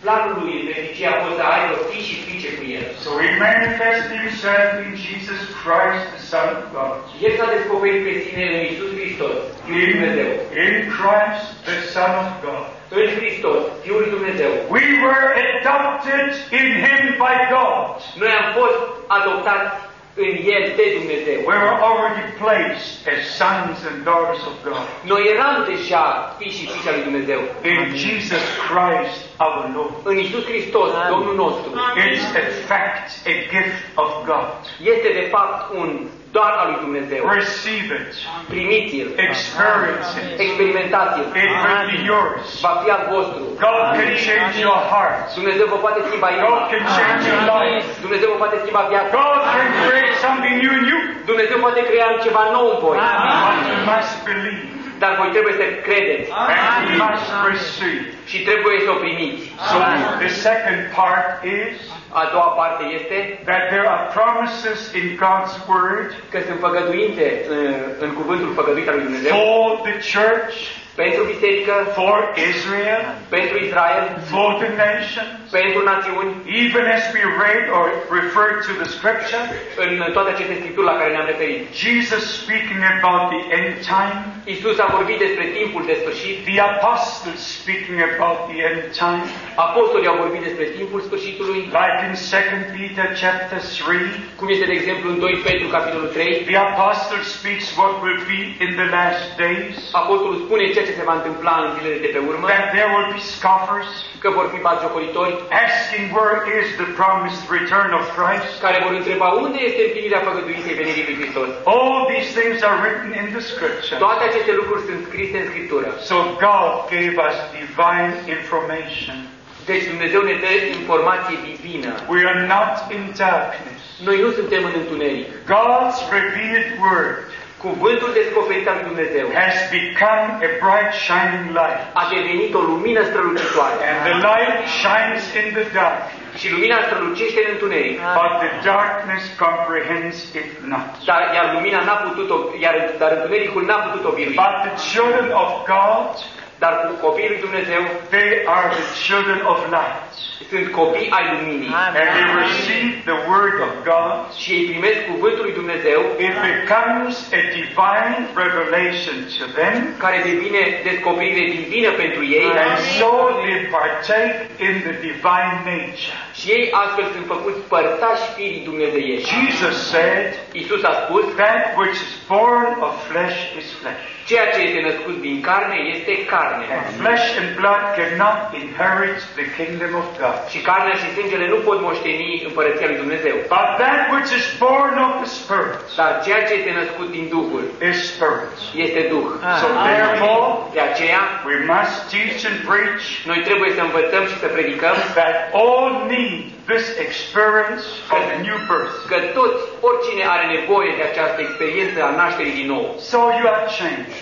planul lui în veșnicie a fost să aibă fii și fiice cu el. So he manifested himself in Jesus Christ, the Son of God. El s-a descoperit pe sine în Iisus Hristos, Fiul lui In, Dumnezeu. in Christ, the Son of God. În Hristos, Fiul lui Dumnezeu. We were adopted in him by God. Noi am fost adoptați în El de Dumnezeu. We were already placed as sons and daughters of God. Noi eram deja fii și fiice al lui Dumnezeu. In Jesus Christ our Lord. În Iisus Hristos, Domnul nostru. It's a fact, a gift of God. Este de fapt un dar al lui Dumnezeu. Receive it. Primiți-l. Experience it. Experimentați-l. It will be yours. Va fi al vostru. God can change your heart. Dumnezeu vă poate schimba God inima. can change your life. Dumnezeu vă poate schimba viața. God can create something new in you. Dumnezeu poate crea ceva nou în voi. But you must believe. Dar voi trebuie să credeți. And you must receive. Și trebuie să o primiți. So the second part is A doua parte este that there are promises in God's Word că sunt făgăduințe în, în cuvântul făgăduit al lui Dumnezeu for the church, pentru biserică, for Israel, pentru Israel, for the nations, pentru națiuni, even as we read or referred to the scripture. în toate aceste scripturi la care ne-am referit. Jesus speaking about the end time, Iisus a vorbit despre timpul de sfârșit, the apostles speaking about the end time, apostolii au vorbit despre timpul sfârșitului, like in Second Peter chapter three, cum este de exemplu în doi Petru capitolul trei, the apostle speaks what will be in the last days, apostolul spune ceea ce se va întâmpla în zilele de pe urmă, that there will be scoffers, că vor fi batjocoritori, asking where is the promised return of Christ. care vor întreba unde este împlinirea făgăduinței venirii lui Hristos. All these things are written in the scripture. Toate aceste lucruri sunt scrise în Scriptură. So God gave us divine information. Deci Dumnezeu ne dă informație divină. We are not in darkness. Noi nu suntem în întuneric. God's revealed word Cuvântul descoperit al lui Dumnezeu has become a bright shining light. a devenit o lumină strălucitoare. And the light shines in the dark, Și lumina strălucește în întuneric. but the darkness comprehends it not. Dar, iar lumina n-a putut-o, iar, dar întunericul n-a putut-o birui. But the children of God, Dar copiii lui Dumnezeu they are the children of light. sunt copii ai luminii. And they receive the word of God. Și ei primesc cuvântul lui Dumnezeu, It becomes a divine revelation to them. care devine descoperire divină pentru ei. And so they partake in the divine nature. Și ei astfel sunt făcuți părtași firii dumnezeiești. Jesus said, Iisus a spus, that which is born of flesh is flesh. ceea ce este născut din carne este carne. And flesh and blood cannot inherit the kingdom of God. Și carnea și sângele nu pot moșteni împărăția lui Dumnezeu. But that which is born of the Spirit Dar ceea ce este născut din Duhul is Spirit. este Duh. So therefore, De aceea, we must teach and preach noi trebuie să învățăm și să predicăm that all need this experience of the new birth. că toți, oricine are nevoie de această experiență a nașterii din nou. So you are changed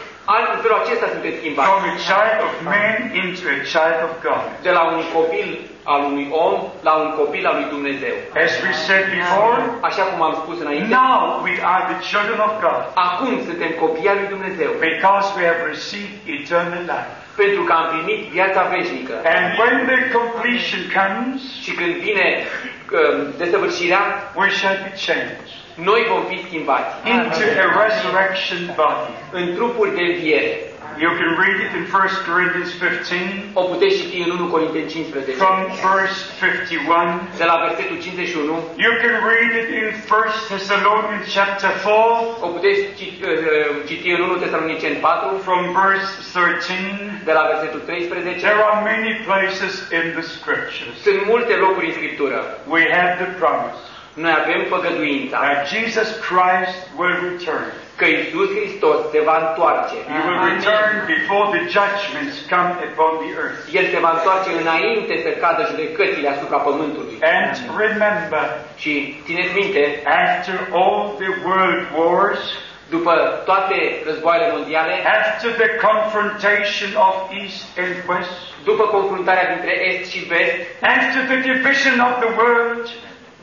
În felul acesta sunteți schimbați. from a child of man into a child of God. De la un copil al unui om la un copil al lui Dumnezeu. As we said before, Așa cum am spus înainte, now we are the children of God acum suntem copii al lui Dumnezeu. because we have received eternal life. Pentru că am primit viața veșnică. And when the completion comes, Și când vine um, desăvârșirea, we shall be changed noi vom fi schimbați into a resurrection body. în trupuri de înviere. You can read it in First Corinthians fifteen, O puteți citi în unu Corinteni cincisprezece, from verse fifty-one. de la versetul cincizeci și unu. You can read it in First Thessalonians chapter four, O puteți citi, uh, citi în unu Tesaloniceni patru, from verse thirteen. de la versetul treisprezece. There are many places in the Scriptures. Sunt multe locuri în Scriptură. We have the promise Noi avem făgăduința that Jesus Christ will return. că Iisus Hristos se va întoarce. He will return before the judgments come upon the earth. El se va întoarce înainte să cadă judecățile asupra pământului. And remember, Și țineți minte, after all the world wars, după toate războaiele mondiale, after the confrontation of East and West, după confruntarea dintre Est și Vest, after the division of the world,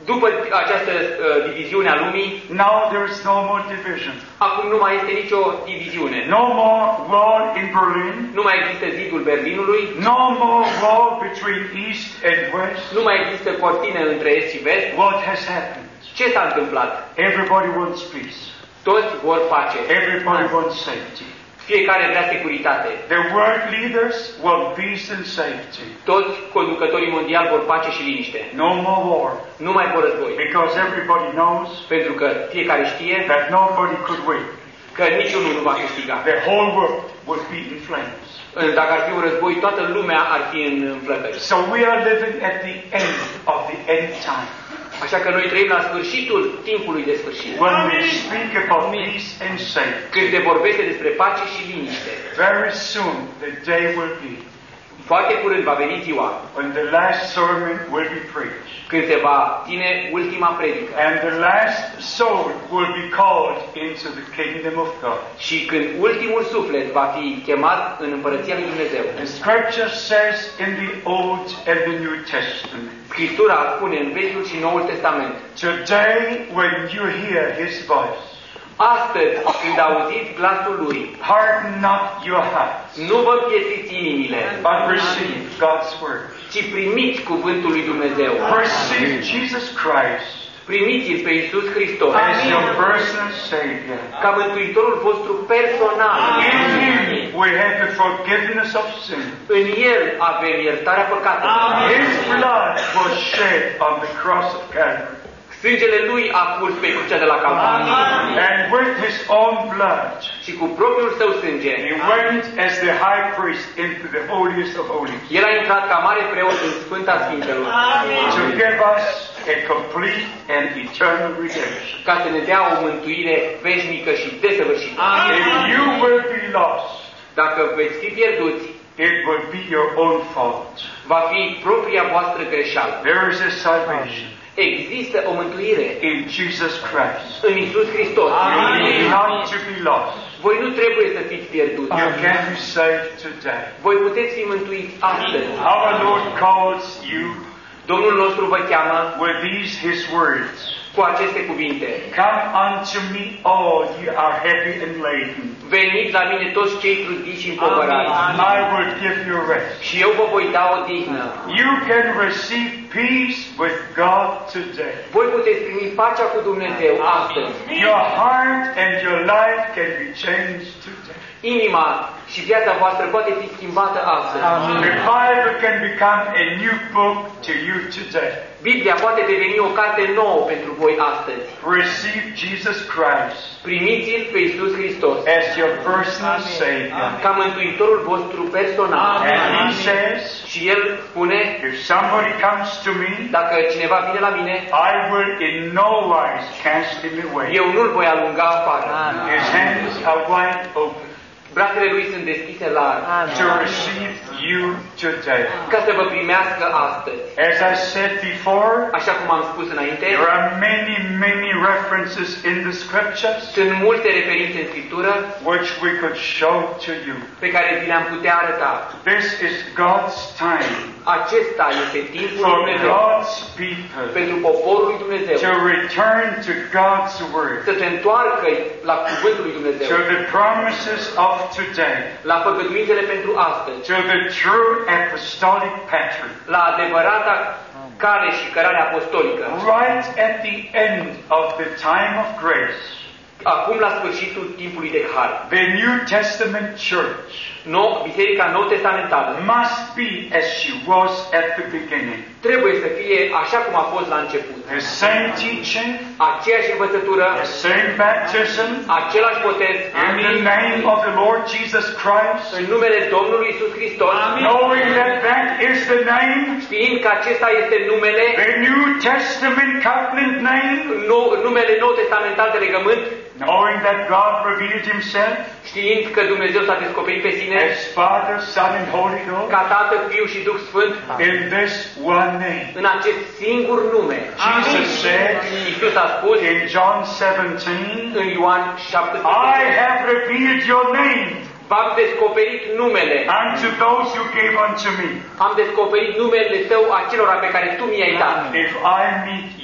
După această uh, diviziune a lumii, now there is no more division. acum nu mai este nicio diviziune. No more wall in Berlin. Nu mai există zidul Berlinului, No more wall between East and West. nu mai există cortine între est și vest. What has happened? Ce s-a întâmplat? Everybody wants peace. Toți vor pace. Everybody wants safety. Fiecare vrea securitate. The world leaders want peace and safety. Toți conducătorii mondiali vor pace și liniște. No more war. Nu mai vor război. Because everybody knows Pentru că fiecare știe that nobody could win. că niciunul nu va câștiga. The whole world would be in flames. Dacă ar fi un război, toată lumea ar fi în flăcări. So we are living at the end of the end time. Așa că noi trăim la sfârșitul timpului de sfârșit. When we speak about peace and safety, Când se vorbește despre pace și liniște, very soon the day will be foarte curând va veni ziua when the last sermon will be preached. când se va ține ultima predică And the last soul will be called into the kingdom of God. și când ultimul suflet va fi chemat în împărăția lui Dumnezeu. The scripture says in the Old and the New Testament, Scriptura spune în Vechiul și Noul Testament: today when you hear His voice, astăzi, când auziți glasul lui, harden not your hearts, nu vă împietriți inimile, but receive God's word. ci primiți cuvântul lui Dumnezeu. Receive Jesus Christ Primiți-l pe Iisus Hristos as your personal Savior. ca mântuitorul vostru personal. In Him we have the forgiveness of sin. În El avem iertarea păcatelor. His blood was shed on the cross of Calvary. Sângele lui a curs pe crucea de la Calvar. And with His own blood, Și cu propriul său sânge, He went as the high priest into the holiest of holies El a intrat ca mare preot în Sfânta Sfintelor to give us a complete and eternal redemption. ca să ne dea o mântuire veșnică și desăvârșită. If you will be lost, Dacă veți fi pierduți, it will be your own fault. va fi propria voastră greșeală. There is a salvation Există o mântuire in Jesus Christ. în Iisus Hristos. You need not to be lost. Voi nu trebuie să fiți pierduți. You can be saved today. Voi puteți fi mântuiți astăzi. Our Lord calls you Domnul nostru vă cheamă with these His words. cu aceste cuvinte: Come unto me all ye are heavy and laden. veniți la mine toți cei trudiți și împovărați, I will give you rest. și eu vă voi da o dihnă. You can receive peace with God today. Voi puteți primi pacea cu Dumnezeu astăzi. Your heart and your life can be changed today. Inima și viața voastră poate fi schimbată astăzi. The Bible can become a new book to you today. Biblia poate deveni o carte nouă pentru voi astăzi. Receive Jesus Christ Primiți-l pe Iisus Hristos as your personal Savior. ca mântuitorul vostru personal. And He says, Și El spune: if somebody comes to me, dacă cineva vine la mine, I will in no wise cast him away. eu nu-l voi alunga afară. His hands are wide open Brațele lui sunt deschise larg to receive you today. ca să vă primească astăzi. As I said before, Așa cum am spus înainte, there are many, many references in the scriptures sunt multe referințe în Scriptură which we could show to you. pe care vi le-am putea arăta. This is God's time Acesta este timpul lui for Dumnezeu God's people pentru poporul lui Dumnezeu to return to God's word, să se întoarcă la cuvântul lui Dumnezeu, to the promises of today, la făgăduințele pentru astăzi, to the true apostolic pattern. la adevărata cale și cărare apostolică. Right at the end of the time of grace, Acum, la sfârșitul timpului de har, the New Testament church nou, Biserica Nou-Testamentală must be as she was at the beginning. trebuie să fie așa cum a fost la început. The same teaching, Aceeași învățătură, the same baptism, același botez, in the name of the Lord Jesus Christ, în numele Domnului Iisus Hristos, knowing that that is the name, știind că acesta este numele, the New Testament covenant name, nou, numele Nou-Testamental de legământ, knowing that God revealed Himself știind că Dumnezeu s-a descoperit pe sine as Father, Son, and Holy Ghost, ca Tată, Fiu și Duh Sfânt, in this one name. în acest singur nume. Jesus said Iisus a spus in John seventeen, în Ioan I șaptesprezece, have revealed your name v-am descoperit numele, unto those who gave unto me. am descoperit numele Tău acelora pe care Tu mi-ai dat. If I meet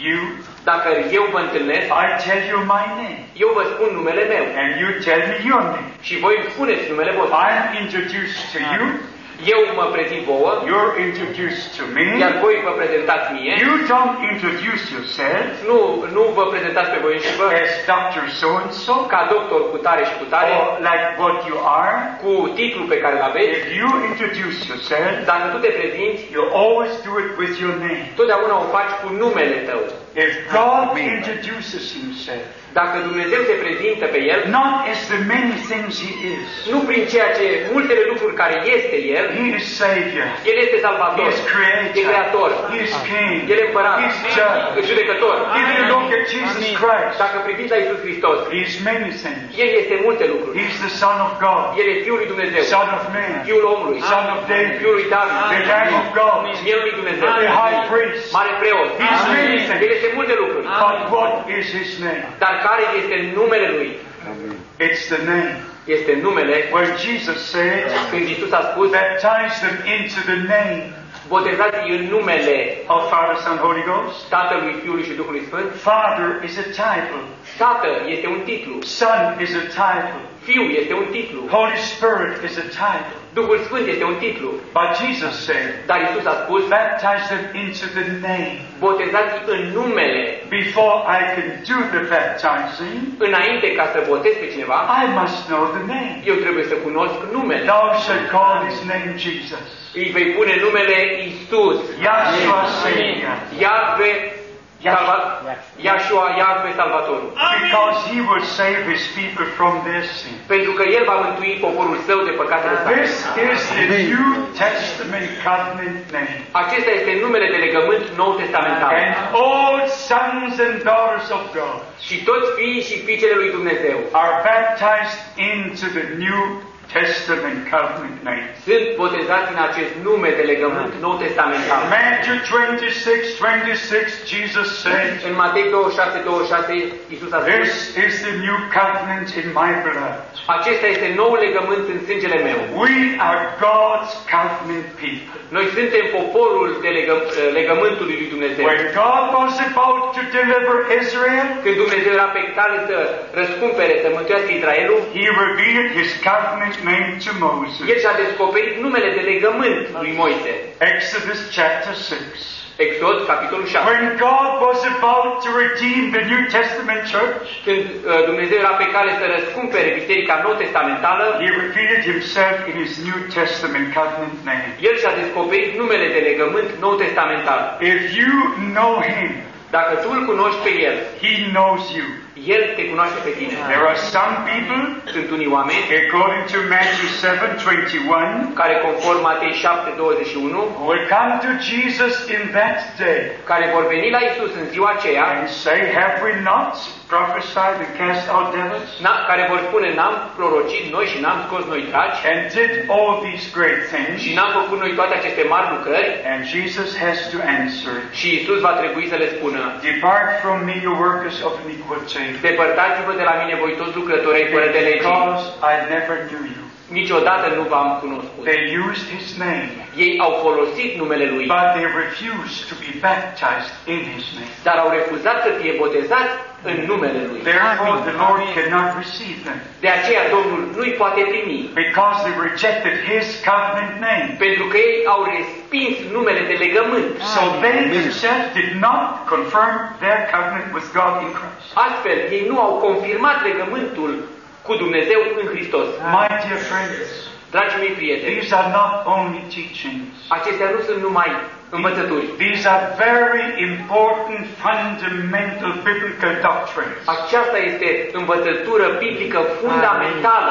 you, Dacă eu vă întâlnesc, I tell you my name, eu vă spun numele meu and you tell me your name. și voi îmi spuneți numele vostru. I'm introduced to you, Eu mă prezint vouă, you're introduced to iar me. voi vă prezentați mie. You don't introduce yourself Nu, nu vă prezentați pe voi înși vă as Doctor So-and-so, ca doctor cu tare și cu tare, or like what you are. cu titlul pe care îl aveți. If you introduce yourself, Dacă tu te prezinți, you always do it with your name. totdeauna o faci cu numele tău. If God introduces himself, Dacă Dumnezeu se prezintă pe El, not as the many things he is, nu prin ceea ce multele lucruri care este El, he is Savior, El este he salvator, is e Creator, creator, he is King, El e împărat, he is Judge. judecător. If you look at Jesus Christ, Dacă priviți la Iisus Hristos, he is many things. El este multe lucruri. He is the Son of God, El e Fiul lui Dumnezeu, Son of Man, Fiul omului, Son of David, Fiul lui David, the Lamb of God, Mielul lui Dumnezeu, the High Priest. Mare preot. He is many things. El este multe lucruri. But what is his name? Dar care este numele Lui? It's the name. Este numele, When Jesus said, când Iisus a spus, baptize them into the name botezați în numele of Father, Son, Holy Ghost. Tatălui, Fiului și Duhului Sfânt. Father is a title. Tată este un titlu, Son is a title. Fiu este un titlu, Holy Spirit is a title. Duhul Sfânt este un titlu. But Jesus said, Dar Iisus a spus, baptize them into the name. botezați în numele. Before I can do the baptizing, Înainte ca să botez pe cineva, I must know the name. eu trebuie să cunosc numele. Thou shalt call his name Jesus. Îi vei pune numele Iisus, Yahshua Savior. Iahve, Salva, Yahshua, Iahve Salvatorul. Because he will save his people from their sin. Pentru că El va mântui poporul Său de păcatele sale. This is the New Testament covenant name. Acesta este numele de legământ nou testamentar. And all sons and daughters of God Și toți fiii și fiicele lui Dumnezeu are baptized into the New Testament covenant name. sunt botezați în acest nume de legământ nou testamentar. Matthew twenty-six, twenty-six, Jesus said, În Matei douăzeci și șase, douăzeci și șase, Iisus a spus, this is the new covenant in my blood. acesta este noul legământ în sângele meu. We are God's covenant people. Noi suntem poporul de legă, legământului lui Dumnezeu. When God was about to deliver Israel, Când Dumnezeu era pe cale să răscumpere, să mântuiască Israelul, he revealed his covenant name to El Moses. și-a descoperit numele de legământ lui Moise. Exodus chapter six. Exod, capitolul șapte. When God was about to redeem the New Testament church, Când uh, Dumnezeu era pe cale să răscumpere Biserica Nou Testamentală, he revealed himself in his New Testament covenant name. El și-a descoperit numele de legământ Nou Testamental. If you know him, Dacă tu îl cunoști pe El, he knows you. El te cunoaște pe tine. There are some people, Sunt unii oameni according to Matthew seven twenty-one, care, conform Matei șapte, douăzeci și unu, who will come to Jesus in that day care vor veni la Isus în ziua aceea, and say, have we not prophesied and cast out devils na- care vor spune, n-am prorocit noi și n-am scos noi dragi and did all these great things? și n-am făcut noi toate aceste mari lucrări, And Jesus has to answer, și Isus va trebui să le spună, depart from me, you workers of iniquity, depărtați-vă de la mine voi toți lucrătorii fără de lege. because I never knew you. Niciodată nu v-am cunoscut. They used his name, Ei au folosit numele Lui, but they refused to be baptized in his name. dar au refuzat să fie botezați în numele Lui. Therefore, the Lord cannot receive them, De aceea Domnul nu-i poate primi, because they rejected his covenant name. pentru că ei au respins numele de legământ. So they themselves did not confirm their covenant with God in Christ. Astfel, ei nu au confirmat legământul cu Dumnezeu în Hristos. My dear friends, Dragii mei prieteni, these are not only teachings. acestea nu sunt numai învățături. These are very important fundamental biblical doctrines. Aceasta este învățătură biblică fundamentală.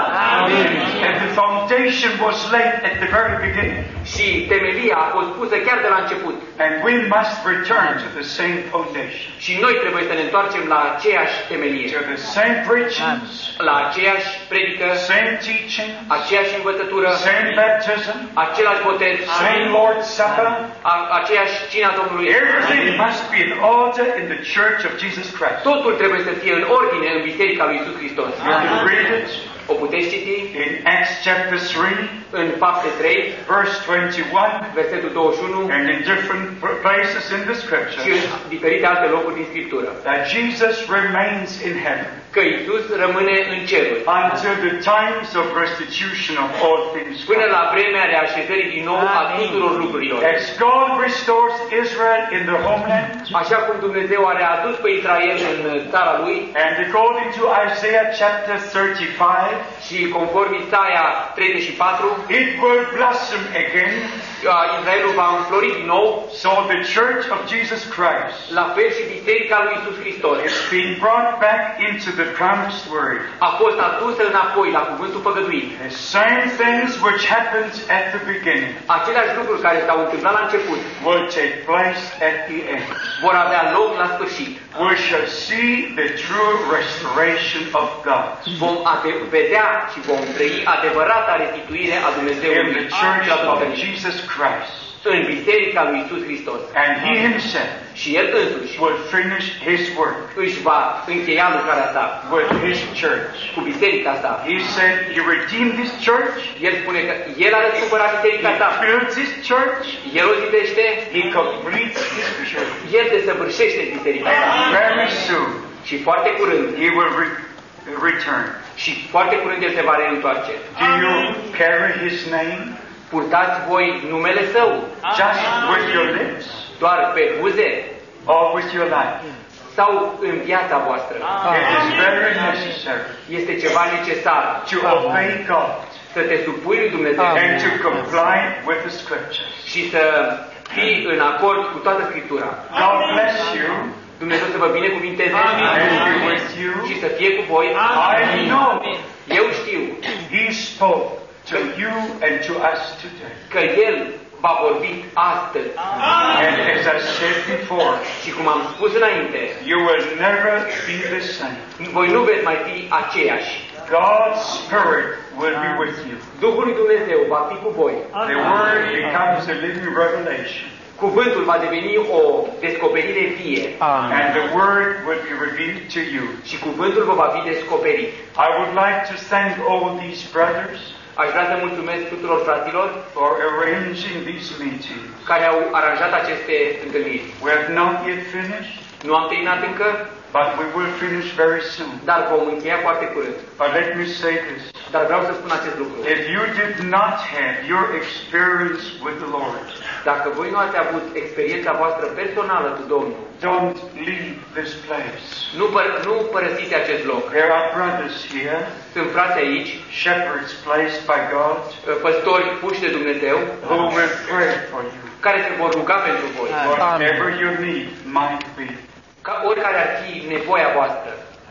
And the foundation was laid at the very beginning. Și temelia a fost pusă chiar de la început. And we must return to the same foundation. Și noi trebuie să ne întoarcem la aceeași temelie, To the same preachings, la aceeași predică, same teaching, aceeași învățătură, same baptism, același botez, same Lord's Supper. a- aceeași cina Domnului. Everything must be in order in the church of Jesus Christ. Totul trebuie să fie în ordine în Biserica lui Iisus Hristos. You can read it O puteți citi in Acts chapter three. în Fapte trei, verse twenty-one, versetul douăzeci și unu, and in different places in the și scripture, în diferite alte locuri din Scriptură, that Jesus remains in heaven că Iisus rămâne în ceruri until the times of restitution of all things până come. la vremea reașezării din nou a tuturor lucrurilor. As God restores Israel in the homeland, Așa cum Dumnezeu a readus pe Israel în țara lui and according to Isaiah chapter thirty-five, și conform Isaia treizeci și patru, it will blossom again. Israelul va înflori din nou, So the church of Jesus Christ la fel și Biserica lui Iisus Hristos is being brought back into the promised word. a fost adusă înapoi la cuvântul făgăduit. The same things which happened at the beginning Aceleași lucruri care s-au întâmplat la început will take place at the end. vor avea loc la sfârșit. We shall see the true restoration of God Vom ade- vedea și vom trăi adevărata restituire a in Dumnezeului the church la of Dumnezeu, Jesus Christ. în Biserica lui Iisus Hristos. And He Himself Și El însuși will finish His work își va încheia lucrarea sa with His church. cu biserica sa. He said He redeemed His church, El spune că El a răscumpărat He biserica sa, builds His church, El o zidește, He completes His church. El desăvârșește biserica sa. Very soon Și foarte curând, He will re- return. și foarte curând El se va reîntoarce. Do you carry His name Purtați voi numele Său just with your lips doar pe buze or with your life? sau în viața voastră. It is very necessary Este ceva necesar to obey God să te supui lui Dumnezeu and to comply with the scriptures. și să fii în acord cu toată Scriptura. God bless you Dumnezeu să vă binecuvinteze and be with you. și să fie cu voi. I know Eu știu He spoke to you and to us today. că El va vorbi astăzi. And as I said before, Și cum am spus înainte, you will never be the same. voi nu veți mai fi aceiași. God's Spirit will be with you. Duhul lui Dumnezeu va fi cu voi. The Word becomes a living revelation. Cuvântul va deveni o descoperire vie And the Word will be revealed to you. și cuvântul vă va fi descoperit. I would like to thank all these brothers Aș vrea să mulțumesc tuturor fraților for arranging these meetings. care au aranjat aceste întâlniri. We have not yet finished, Nu am terminat încă, but we will finish very soon. dar vom încheia foarte curând. But let me say this. Dar vreau să spun acest lucru. If you did not have your experience with the Lord, Dacă voi nu ați avut experiența voastră personală cu Domnul, don't leave this place. nu, păr- nu părăsiți acest loc. There are brothers here, Sunt frați aici, shepherds placed by God, păstori puși de Dumnezeu, who will pray for you, care se vor ruga pentru voi, whatever your need might be. ca oricare ar fi nevoia voastră.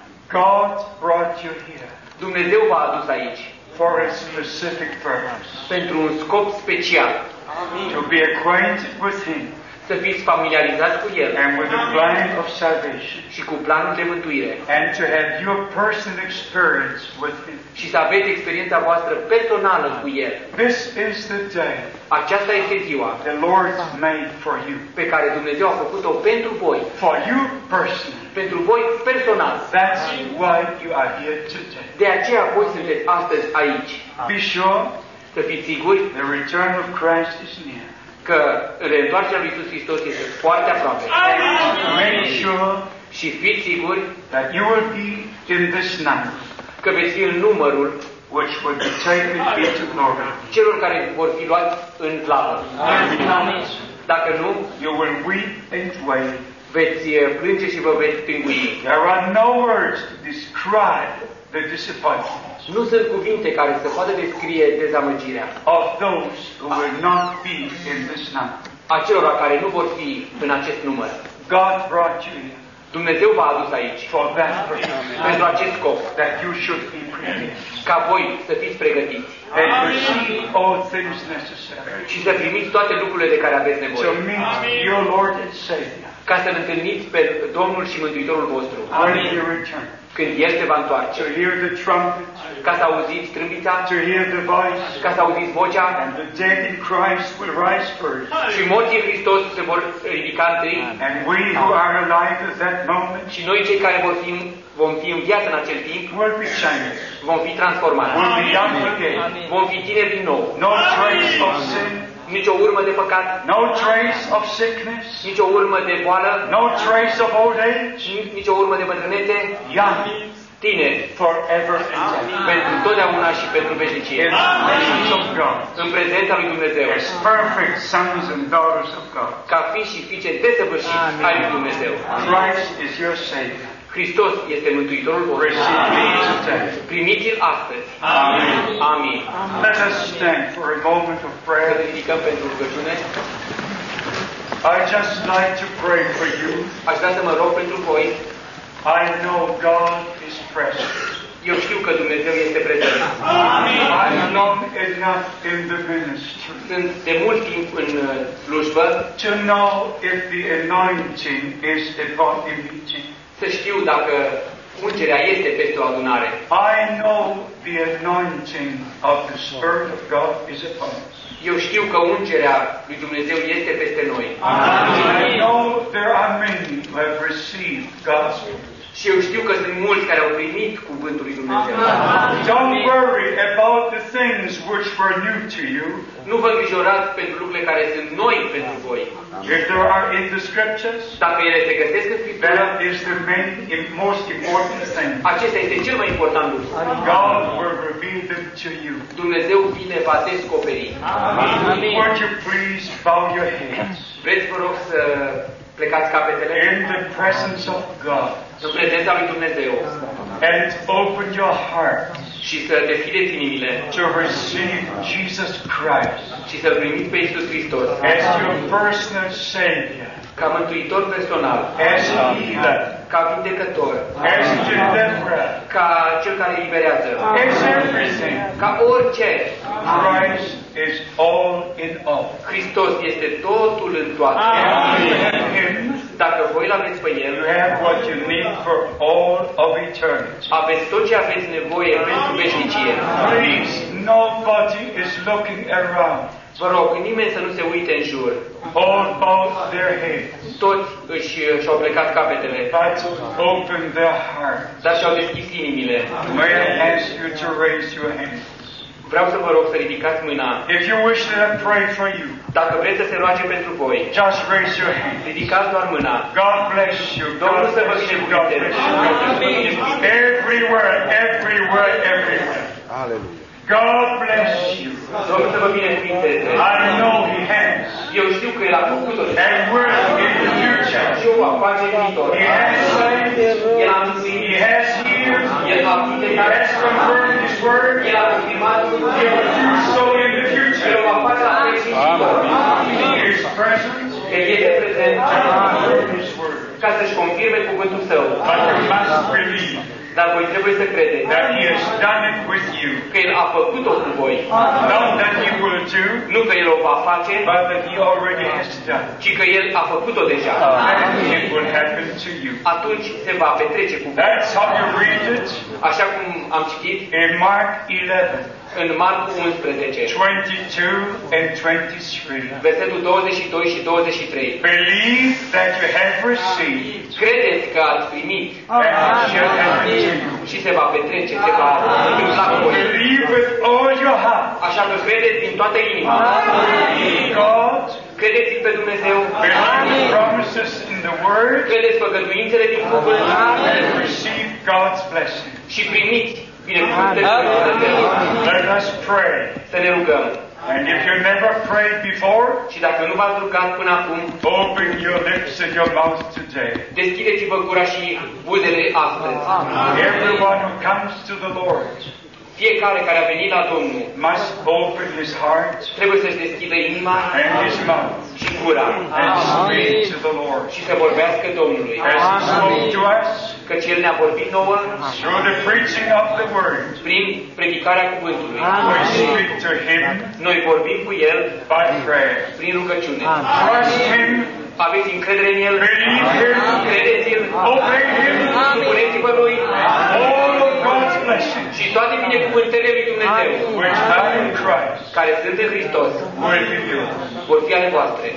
God brought you here Dumnezeu v-a adus aici for a specific purpose, pentru un scop special, to be acquainted with Him să fiți familiarizați cu El and with the plan of salvation, și cu planul de mântuire and to have your personal experience with Him. și să aveți experiența voastră personală cu El. This is the day Aceasta este ziua the Lord made for you, pe care Dumnezeu a făcut-o pentru voi, for you personally. pentru voi personal. That's why you are here today. De aceea voi sunteți astăzi aici. Be sure Să fiți siguri the return of Christ is near. că reîntoarcerea lui Iisus Hristos este foarte aproape. Make sure Și fiți siguri that you will be in this number, că veți fi în numărul which will be taken into glory. celor care vor fi luați în slavă. If not, Dacă nu, you will weep and wail. veți plânge și vă veți tângui. There are no words to describe the disappointment Nu sunt cuvinte care să poată descrie dezamăgirea of those who will not be in this number. acelora care nu vor fi în acest număr. God brought you here Dumnezeu v-a adus aici for that purpose, pentru acest scop, that you should be prepared ca voi să fiți pregătiți and receive all things necessary și să primiți toate lucrurile de care aveți to nevoie, meet your Lord and Savior ca să-L întâlniți pe Domnul și Mântuitorul vostru, when He returns. când El se va întoarce, To hear the trumpet, ca să auziți trâmbița, to hear the voice, ca să auziți vocea, and the dead in Christ will rise first. și morții în Hristos se vor ridica întâi, And we who are alive at that moment și noi cei care vor fi vom fi în viață în acel timp, will be changed. vom fi transformați. Will be young again. Vom fi tineri din nou. No trace of sin. Nici o urmă de păcat, No trace of sickness. nici o urmă de boală, No trace of old age. nici o urmă de bătrânețe, Young tineri, forever and ever. pentru totdeauna și pentru veșnicie. In the presence of God. În prezența lui Dumnezeu, As perfect sons and daughters of God. ca fii și fiice desăvârșiți ai lui Dumnezeu. Christ is your Savior. Hristos este Mântuitorul vostru. Receive Him today. Primiți-l astăzi. Amen. Amin. Let us stand for a moment of Să prayer. ne ridicăm pentru rugăciune. I just like to pray for you. Aș vrea să mă rog pentru voi. I know God is present. Eu știu că Dumnezeu este prezent. I'm long enough in the ministry Sunt de mult timp în uh, slujbă to know if the anointing is upon a meeting. să știu dacă ungerea este peste o adunare. I know the anointing of the Spirit of God is upon us. Eu știu că ungerea lui Dumnezeu este peste noi. I know there are many who have received God's word. Și eu știu că sunt mulți care au primit cuvântul lui Dumnezeu. Don't worry about the things which were new to you. Nu vă îngrijorați pentru lucrurile care sunt noi pentru voi. If there are in the scriptures, Dacă ele se găsesc în Scriptură, that is the main, most important thing. acesta este cel mai important lucru. God will reveal them to you. Dumnezeu vi le va descoperi. Would you please bow your heads Vreți, vă rog, să plecați capetele in the presence of God în prezența lui Dumnezeu and open your heart și să deschideți inimile to receive Jesus Christ și să-L primiți pe Iisus Hristos as your personal Savior, ca mântuitor personal, as healer, ca vindecător, as deliverer, ca cel care eliberează, as everything. ca orice. Christ is all in all. Hristos este totul în toate. And you have Him, Dacă voi l-aveți pe El, you have what you need for all of eternity. aveți tot ce aveți nevoie pentru veșnicie. Please, nobody is looking around. Vă rog, nimeni să nu se uite în jur. All bow their heads, Toți își, și-au plecat capetele, but open their hearts. dar și-au deschis inimile. May I ask you to raise your hands? Vreau să vă rog să ridicați mâna. If you wish that I pray for you, Dacă vreți să se roage pentru voi, just raise your hand. ridicați doar mâna. God bless you. Domnul God să vă bless you. God binecuvânteze. bless you. Domnul să vă binecuvânteze. Everywhere, everywhere, everywhere. Hallelujah. God bless you. Domnul să vă binecuvânteze. I know He has. Eu știu că El a făcut-o And will in the future. și o va face în viitor. He has saved. El a mântuit, He has healed. El a He vindecat, has confirmed His word. El a confirmat, He will do so in the El o future. va face la fel și în viitor. He is present El este prezent to confirm His word. ca să-și confirme cuvântul Său. But you must believe Dar voi trebuie să credeți that He has done it with you. că El a făcut-o cu voi. Not that He will do, Nu că El o va face, but that He already has done. ci că El a făcut-o deja. And it will happen to you. Atunci se va petrece cu voi. That's how you read it Așa cum am citit in Mark eleven, în Marcu unsprezece, twenty-two and twenty-three. versetul douăzeci și doi și douăzeci și trei. Believe that you have received, Credeți că ați primit and it shall happen to you. și se va petrece, se va întâmpla cu voi. Believe with all your heart. Așa că credeți din toată inima. Believe God, Credeți pe Dumnezeu. believe the promises in the Word, Credeți făgăduințele din cuvânt and receive God's blessing. și primiți binecuvântările lui Dumnezeu. Let us pray. Să ne rugăm. And if you never prayed before, Și dacă nu v-ați rugat până acum, open your lips and your mouth today. deschideți-vă gura și buzele astăzi. Everyone who comes to the Lord Fiecare care a venit la Domnul must open his heart trebuie să-și deschidă inima and his mouth și gura and speak to the Lord. și să vorbească Domnului. As he spoke to us Căci El ne-a vorbit nouă through the preaching of the Word, prin predicarea cuvântului. we speak to him Noi vorbim cu El by prayer. prin rugăciune. Trust him, Aveți încredere în El? believe him, Credeți-L? obey him. Supuneți-vă Lui? All of God's blessings Și toate binecuvântările lui Dumnezeu, which are in Christ care sunt în Hristos, will be yours. vor fi ale voastre.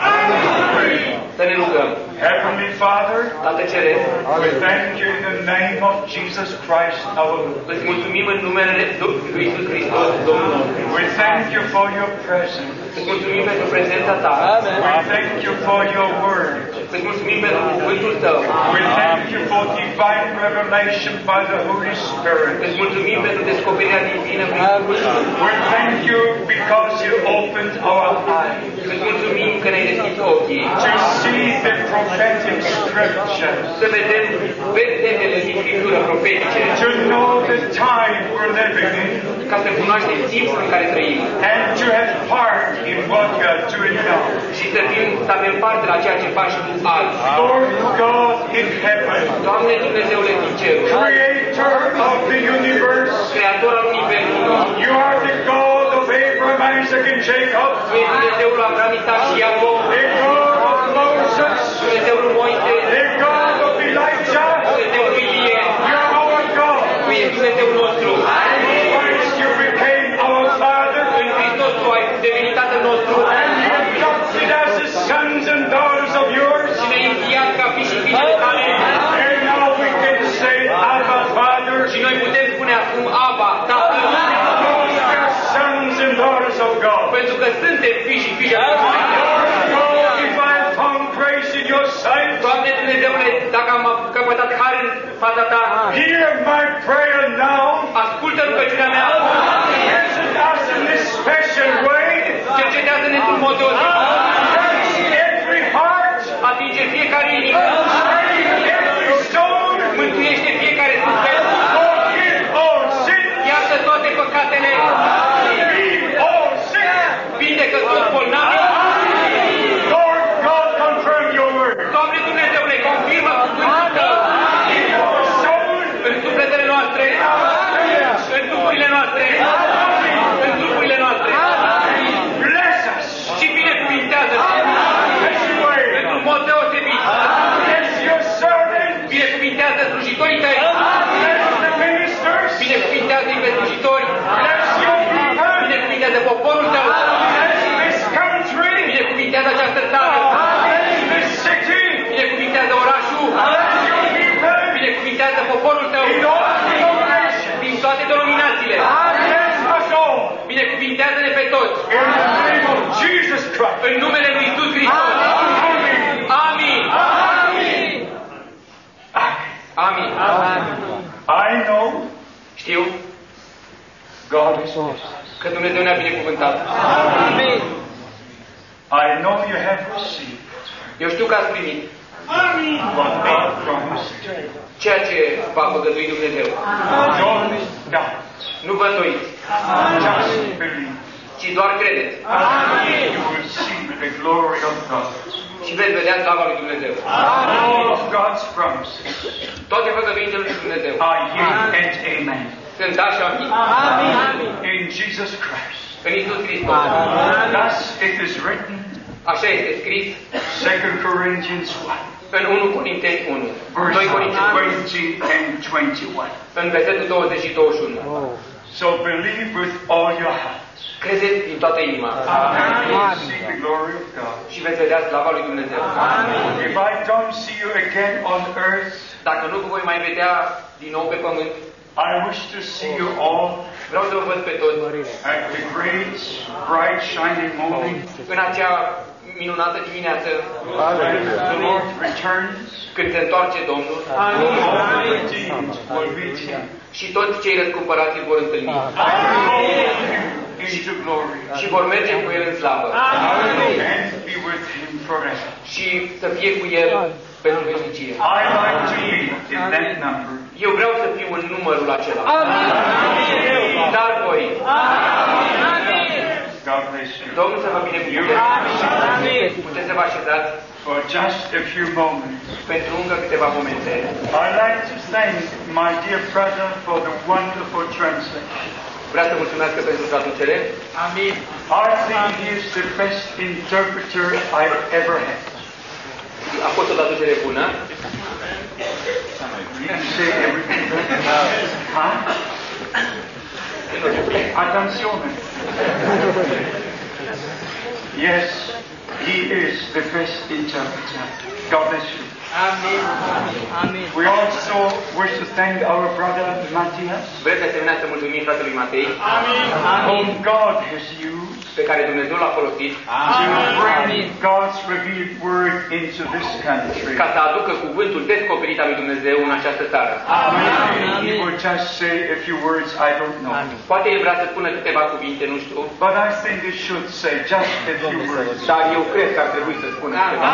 Să ne rugăm. Heavenly Father, Tată Ceresc, we thank you in the name of Jesus Christ our Lord. îți mulțumim în numele lui Iisus Hristos, Domnul nostru. We thank you for your presence. Îți mulțumim pentru prezența ta. We thank you for your word. Îți mulțumim pentru cuvântul tău. We thank you for divine revelation by the Holy Spirit. Îți mulțumim pentru descoperirea divină prin Duhul Sfânt. We thank you because you opened our eyes Îți mulțumim că ne-ai deschis ochii to see the prophetic scriptures, să vedem versetele din Scriptură profetice, to know the time we're living in, ca să cunoaștem timpul în care trăim and to have part in what you are doing now. și să, fim, să avem parte la ceea ce faci tu azi. Lord God in heaven, Doamne Dumnezeule din cer, creator of the universe, Creator al Universului, you are the God of Abraham, Isaac, and Jacob, Tu ești Dumnezeul Avram, Isaac și Iacov, the God of Moses, Dumnezeul lui Moise, the God of Elijah. Dumnezeul lui Ilie, You're our God. Tu ești Dumnezeul nostru. In Christ you became our Father, În Hristos Tu ai devenit Tatăl nostru and you adopted us as sons and daughters of yours. și ne-ai înfiat ca fi și fiile tale. And now we can say, Abba, Father, Și noi putem spune acum Abba, Tatăl, because we are sons and daughters of God. pentru că suntem fii și fiile ale Lui. God, if I have found grace in your sight, Doamne Dumnezeule, dacă am căpătat har în fața Ta, hear my prayer now. ascultă rugăciunea mea, Visit us in this special way. cercetează-ne într-un mod deosebit, Touch every heart, atinge fiecare inimă, save every soul, mântuiește fiecare suflet, forgive all sins, iartă toate păcatele, heal all sick. vindecă toți bolnavii. Lord God, confirm your word. Doamne Dumnezeule, confirmă cuvântul Tău In our soul, în sufletele noastre, în trupurile noastre, în trupurile noastre. bless us. Și binecuvintează This way. într-un mod deosebit. Bless your servant. Binecuvintează slujitorii Tăi, Bless the ministers. binecuvintează-i pe slujitori, Bless your people. binecuvintează poporul Tău, Bless this country. binecuvintează această țară, Bless this city. binecuvintează orașul, Bless your people. binecuvintează poporul Tău, In all denominations. din toate denominațiile, Bless us all. binecuvintează-ne pe toți, In the name of Jesus Christ. în numele Lui Iisus Hristos. Amen. Amin. Amin. I know Știu God is with us. că Dumnezeu ne-a binecuvântat. I know you have received Eu știu că ați primit what God promised. ceea ce va făgădui Dumnezeu. Don't doubt. Nu vă îndoiți, Just believe. ci doar credeți You will see the glory of God. și veți vedea slava lui Dumnezeu. All of God's promises Toate făgăduințele lui Dumnezeu are yea and amen. sunt da și amin. In Jesus Christ. În Iisus Hristos. Thus it is written, Așa este scris Second Corinthians one, în unu Corinteni unu, verse doi Corinteni twenty and twenty-one. în versetul douăzeci și douăzeci și unu. So believe with all your heart. Credeți din toată inima You will see the glory of God. și veți vedea slava lui Dumnezeu. If I don't see you again on earth, Dacă nu vă voi mai vedea din nou pe pământ, I wish to see you all vreau să vă văd pe toți at the great, bright, shining morning în acea minunată dimineață when the Lord returns. când se întoarce Domnul All the redeemed will meet Him. și toți cei răscumpărați îl vor întâlni And call Him into glory. și vor merge cu El în slavă And be with Him forever. și să fie cu El pentru veșnicie. I like to live in that number. Eu vreau să fiu în numărul acela. Dar voi, God bless you. Domnul să vă binecuvânteze. Puteți să vă așezați For just a few moments, pentru încă câteva momente. I'd like to thank my dear brother for the wonderful translation. Vreau să mulțumesc pentru traducere. Amen. I think he is the best interpreter I've ever had. A fost o traducere bună. You say everything. Huh? Attenzione. Yes, he is the best interpreter. God bless you. Amen. Amen. We also wish to thank our brother Matthias, Vreți de asemenea să mulțumim fratelui Matei, whom God has used pe care Dumnezeu l-a folosit to bring God's revealed word into this country. ca să aducă cuvântul descoperit al lui Dumnezeu în această țară. Maybe he will just say a few words, I don't know. Poate el vrea să spună câteva cuvinte, nu știu, But I think he should say just a few words. dar eu cred că ar trebui să spună câteva.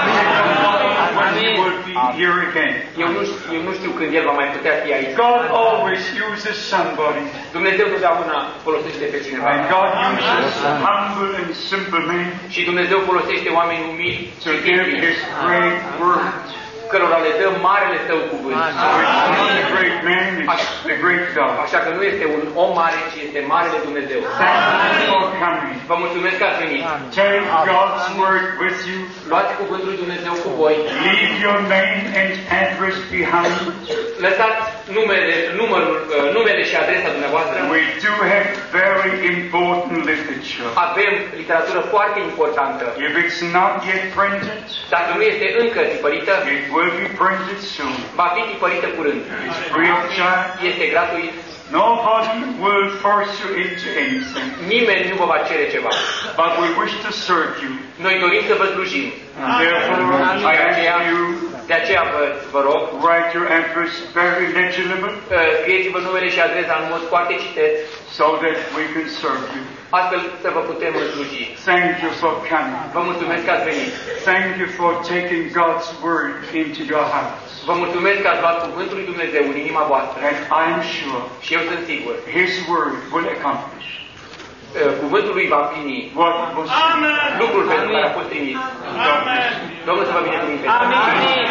When he will be here again. Eu nu, știu, eu nu știu când el va mai putea fi aici. God always uses somebody. Dumnezeu totdeauna folosește pe cineva. And God uses humble and simple men Și Dumnezeu folosește oameni umili to și give simpli, His great word. cărora le dă marele Tău cuvânt. So it's not a great man, it's the great God. Așa că nu este un om mare, ci este marele Dumnezeu. Thank you for coming. Vă mulțumesc că ați venit. Take God's word with you. Luați cuvântul lui Dumnezeu cu voi. Leave your name and address behind. Lăsați numele, numărul, uh, numele și adresa dumneavoastră. We do have very important literature. Avem literatură foarte importantă. If it's not yet printed, Dacă nu este încă tipărită, it will be printed soon. va fi tipărită curând. It's free of charge. Este gratuit. Nobody will force you into anything. Nimeni nu vă va cere ceva. But we wish to serve you. Noi dorim să vă slujim. Therefore, I ask you, De aceea vă, vă rog, write your address very legible uh, scrieți-vă numele și adresa în mod foarte citet, so that we can serve you. astfel să vă putem sluji. Thank you for coming. Vă mulțumesc că ați venit. Thank you for taking God's word into your hearts. Vă mulțumesc că ați luat cuvântul lui Dumnezeu în inima voastră. And I am sure Și eu sunt sigur, His word will accomplish uh, cuvântul lui va împlini what was said. lucrul pentru care a fost trimis. Domnul să vă binecuvânteze. Amin.